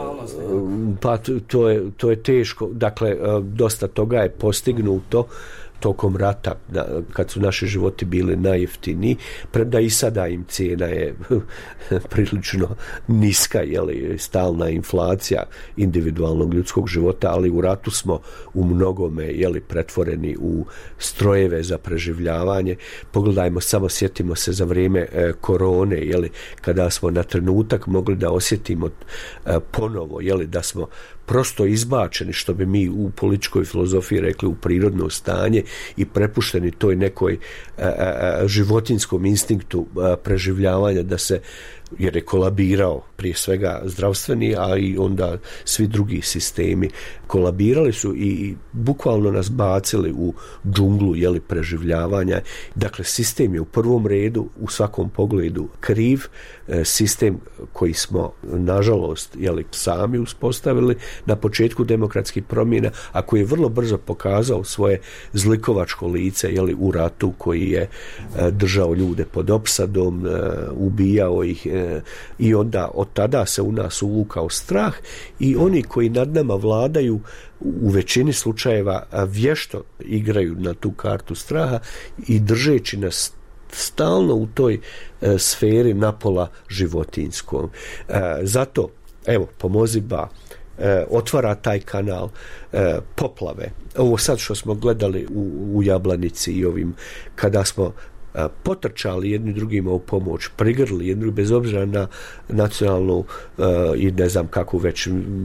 pa to je, to je teško. Dakle, dosta toga je postignuto tokom rata, da, kad su naši životi bili najjeftiniji, premda i sada im cijena je prilično niska, jeli, stalna inflacija individualnog ljudskog života, ali u ratu smo u mnogome, jeli, pretvoreni u strojeve za preživljavanje. Pogledajmo, samo sjetimo se za vrijeme e, korone, jeli, kada smo na trenutak mogli da osjetimo e, ponovo, jeli, da smo prosto izbačeni, što bi mi u političkoj filozofiji rekli, u prirodno stanje i prepušteni toj nekoj a, a, životinskom instinktu a, preživljavanja, da se, jer je kolabirao prije svega zdravstveni, a i onda svi drugi sistemi kolabirali su i bukvalno nas bacili u džunglu, jeli, preživljavanja. Dakle, sistem je u prvom redu u svakom pogledu kriv, sistem koji smo nažalost, jeli, sami uspostavili na početku demokratskih promjena, a koji je vrlo brzo pokazao svoje zlikovačko lice, jeli, u ratu koji je držao ljude pod opsadom, ubijao ih, i onda od tada se u nas uvukao strah i oni koji nad nama vladaju u većini slučajeva vješto igraju na tu kartu straha i držeći nas stalno u toj e, sferi napola životinskom. E, zato, evo, Pomozi Ba e, otvara taj kanal, e, poplave. Ovo sad što smo gledali u, u Jablanici i ovim, kada smo potrčali jedni drugima u pomoć, prigrli jedni bez obzira na nacionalnu uh, i ne znam kako već,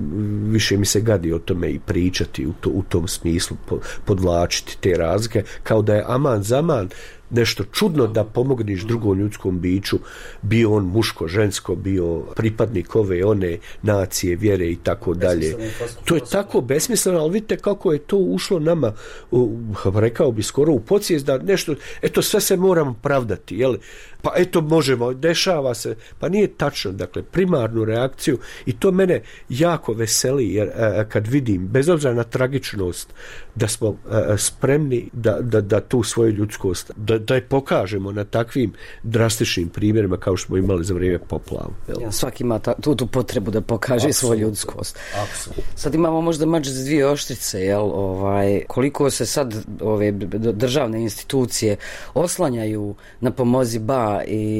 više mi se gadi o tome i pričati u, to, u tom smislu, po, podvlačiti te razlike, kao da je aman zaman nešto čudno da pomogniš drugom ljudskom biću, bio on muško, žensko, bio pripadnik ove, one nacije, vjere i tako dalje. To je tako besmisleno, ali vidite kako je to ušlo nama, u, rekao bi skoro u podsvijest, da nešto, eto, sve se moramo pravdati, jel? Pa eto, možemo, dešava se, pa nije tačno, dakle, primarnu reakciju, i to mene jako veseli, jer a, kad vidim, bez obzira na tragičnost, da smo a, spremni da, da, da tu svoju ljudskost, da, da je pokažemo na takvim drastičnim primjerima kao što smo imali za vrijeme poplava. Ja, svaki ima ta, tu, tu potrebu da pokaže Absolutno. Svoju ljudskost. Absolutno. Sad imamo možda mač za dvije oštrice, jel? Ovaj, koliko se sad ove državne institucije oslanjaju na Pomozi Ba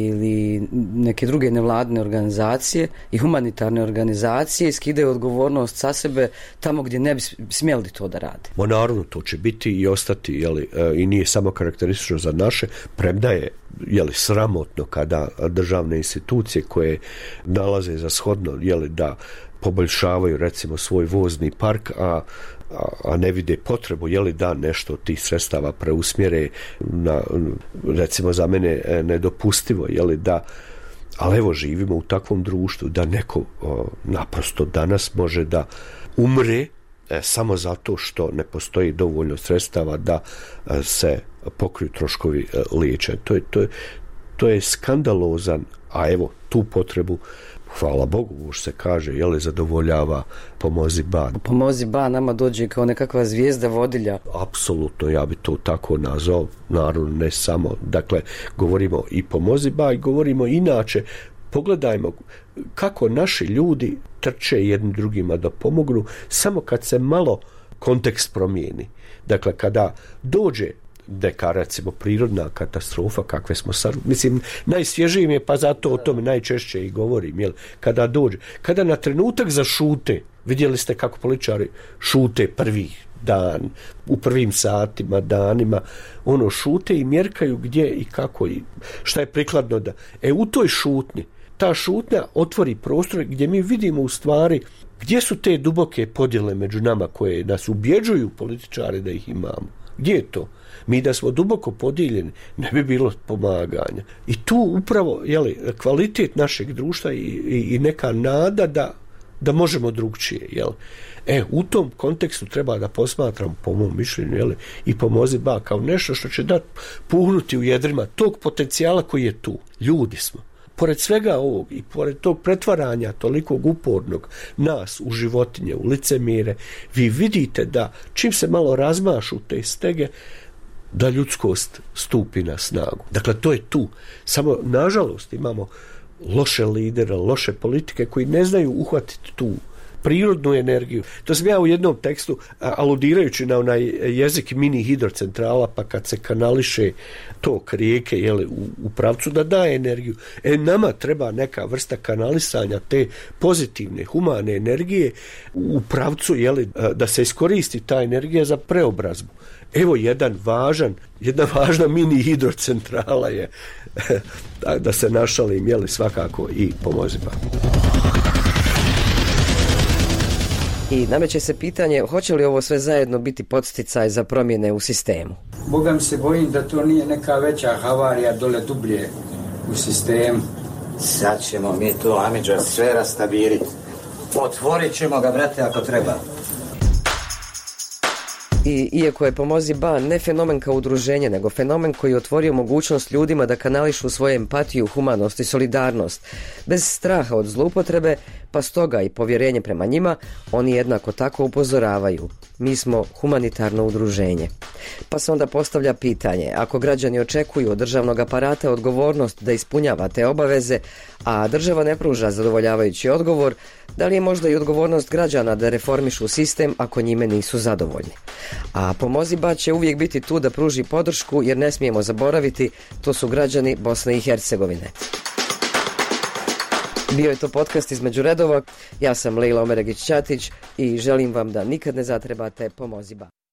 ili neke druge nevladine organizacije i humanitarne organizacije, skidaju odgovornost sa sebe tamo gdje ne bi smjeli to da rade. Ma naravno, to će biti i ostati, jeli, i nije samo karakteristično za naše, premda je, jeli, sramotno kada državne institucije koje nalaze za shodno, jeli, da poboljšavaju recimo svoj vozni park, a A, a ne vide potrebu, jeli, da nešto od tih sredstava preusmjere na, recimo za mene nedopustivo, jeli, da, ali evo, živimo u takvom društvu da neko o, naprosto danas može da umre e, samo zato što ne postoji dovoljno sredstava da e, se pokriju troškovi e, liječenja. To je, to je, to je skandalozan, a evo, tu potrebu, hvala Bogu, už se kaže, jeli, zadovoljava Pomozi Ba. Pomozi Ba nama dođe kao nekakva zvijezda vodilja. Apsolutno, ja bi to tako nazvao, naravno ne samo, dakle, govorimo i Pomozi Ba i govorimo inače, pogledajmo kako naši ljudi trče jednim drugima da pomognu, samo kad se malo kontekst promijeni. Dakle, kada dođe neka, recimo, prirodna katastrofa, kakve smo sad, mislim, najsvježijim je, pa zato o tome najčešće i govorim, jel, kada dođe, kada na trenutak zašute, vidjeli ste kako političari šute prvih dan, u prvim satima, danima, ono, šute i mjerkaju gdje i kako i šta je prikladno da, e, u toj šutnji, ta šutnja otvori prostor gdje mi vidimo u stvari gdje su te duboke podjele među nama koje nas ubjeđuju političari da ih imamo. Gdje je to? Mi da smo duboko podijeljeni, ne bi bilo pomaganja. I tu upravo, jeli, kvalitet našeg društva i, i, i neka nada da, da možemo drugčije, jel? E, u tom kontekstu treba da posmatram, po mom mišljenju, jeli, i Pomozi Ba kao nešto što će dati puhnuti u jedrima tog potencijala koji je tu. Ljudi smo. Pored svega ovog i pored tog pretvaranja tolikog upornog nas u životinje, u licemire, vi vidite da čim se malo razmašu te stege, da ljudskost stupi na snagu. Dakle, to je tu. Samo, nažalost, imamo loše lidere, loše politike koji ne znaju uhvatiti tu prirodnu energiju. To sam ja u jednom tekstu, aludirajući na onaj jezik mini hidrocentrala, pa kad se kanališe tok rijeke, jeli, u, u pravcu da daje energiju. E, nama treba neka vrsta kanalisanja te pozitivne, humane energije u pravcu, jeli, da se iskoristi ta energija za preobrazbu. Evo jedan važan, jedna važna mini hidrocentrala je, da se našalim, jeli, svakako i Pomozi Ba. I nameće se pitanje hoće li ovo sve zajedno biti podsticaj za promjene u sistemu. Boga mi se bojim da to nije neka veća havarija dole dublje u sistemu. Sad ćemo mi to, Amidža, sve rastaviriti. Otvorit ćemo ga, brate, ako treba. I iako je Pomozi Ba ne fenomen kao udruženje, nego fenomen koji je otvorio mogućnost ljudima da kanališu svoju empatiju, humanost i solidarnost, bez straha od zloupotrebe, pa stoga i povjerenje prema njima, oni jednako tako upozoravaju. Mi smo humanitarno udruženje. Pa se onda postavlja pitanje, ako građani očekuju od državnog aparata odgovornost da ispunjava te obaveze, a država ne pruža zadovoljavajući odgovor, da li je možda i odgovornost građana da reformišu sistem ako njime nisu zadovoljni? A Pomozi Ba će uvijek biti tu da pruži podršku, jer ne smijemo zaboraviti, to su građani Bosne i Hercegovine. Bio je to podcast Između redova. Ja sam Lejla Omeregić-Ćatić i želim vam da nikad ne zatrebate Pomozi Ba.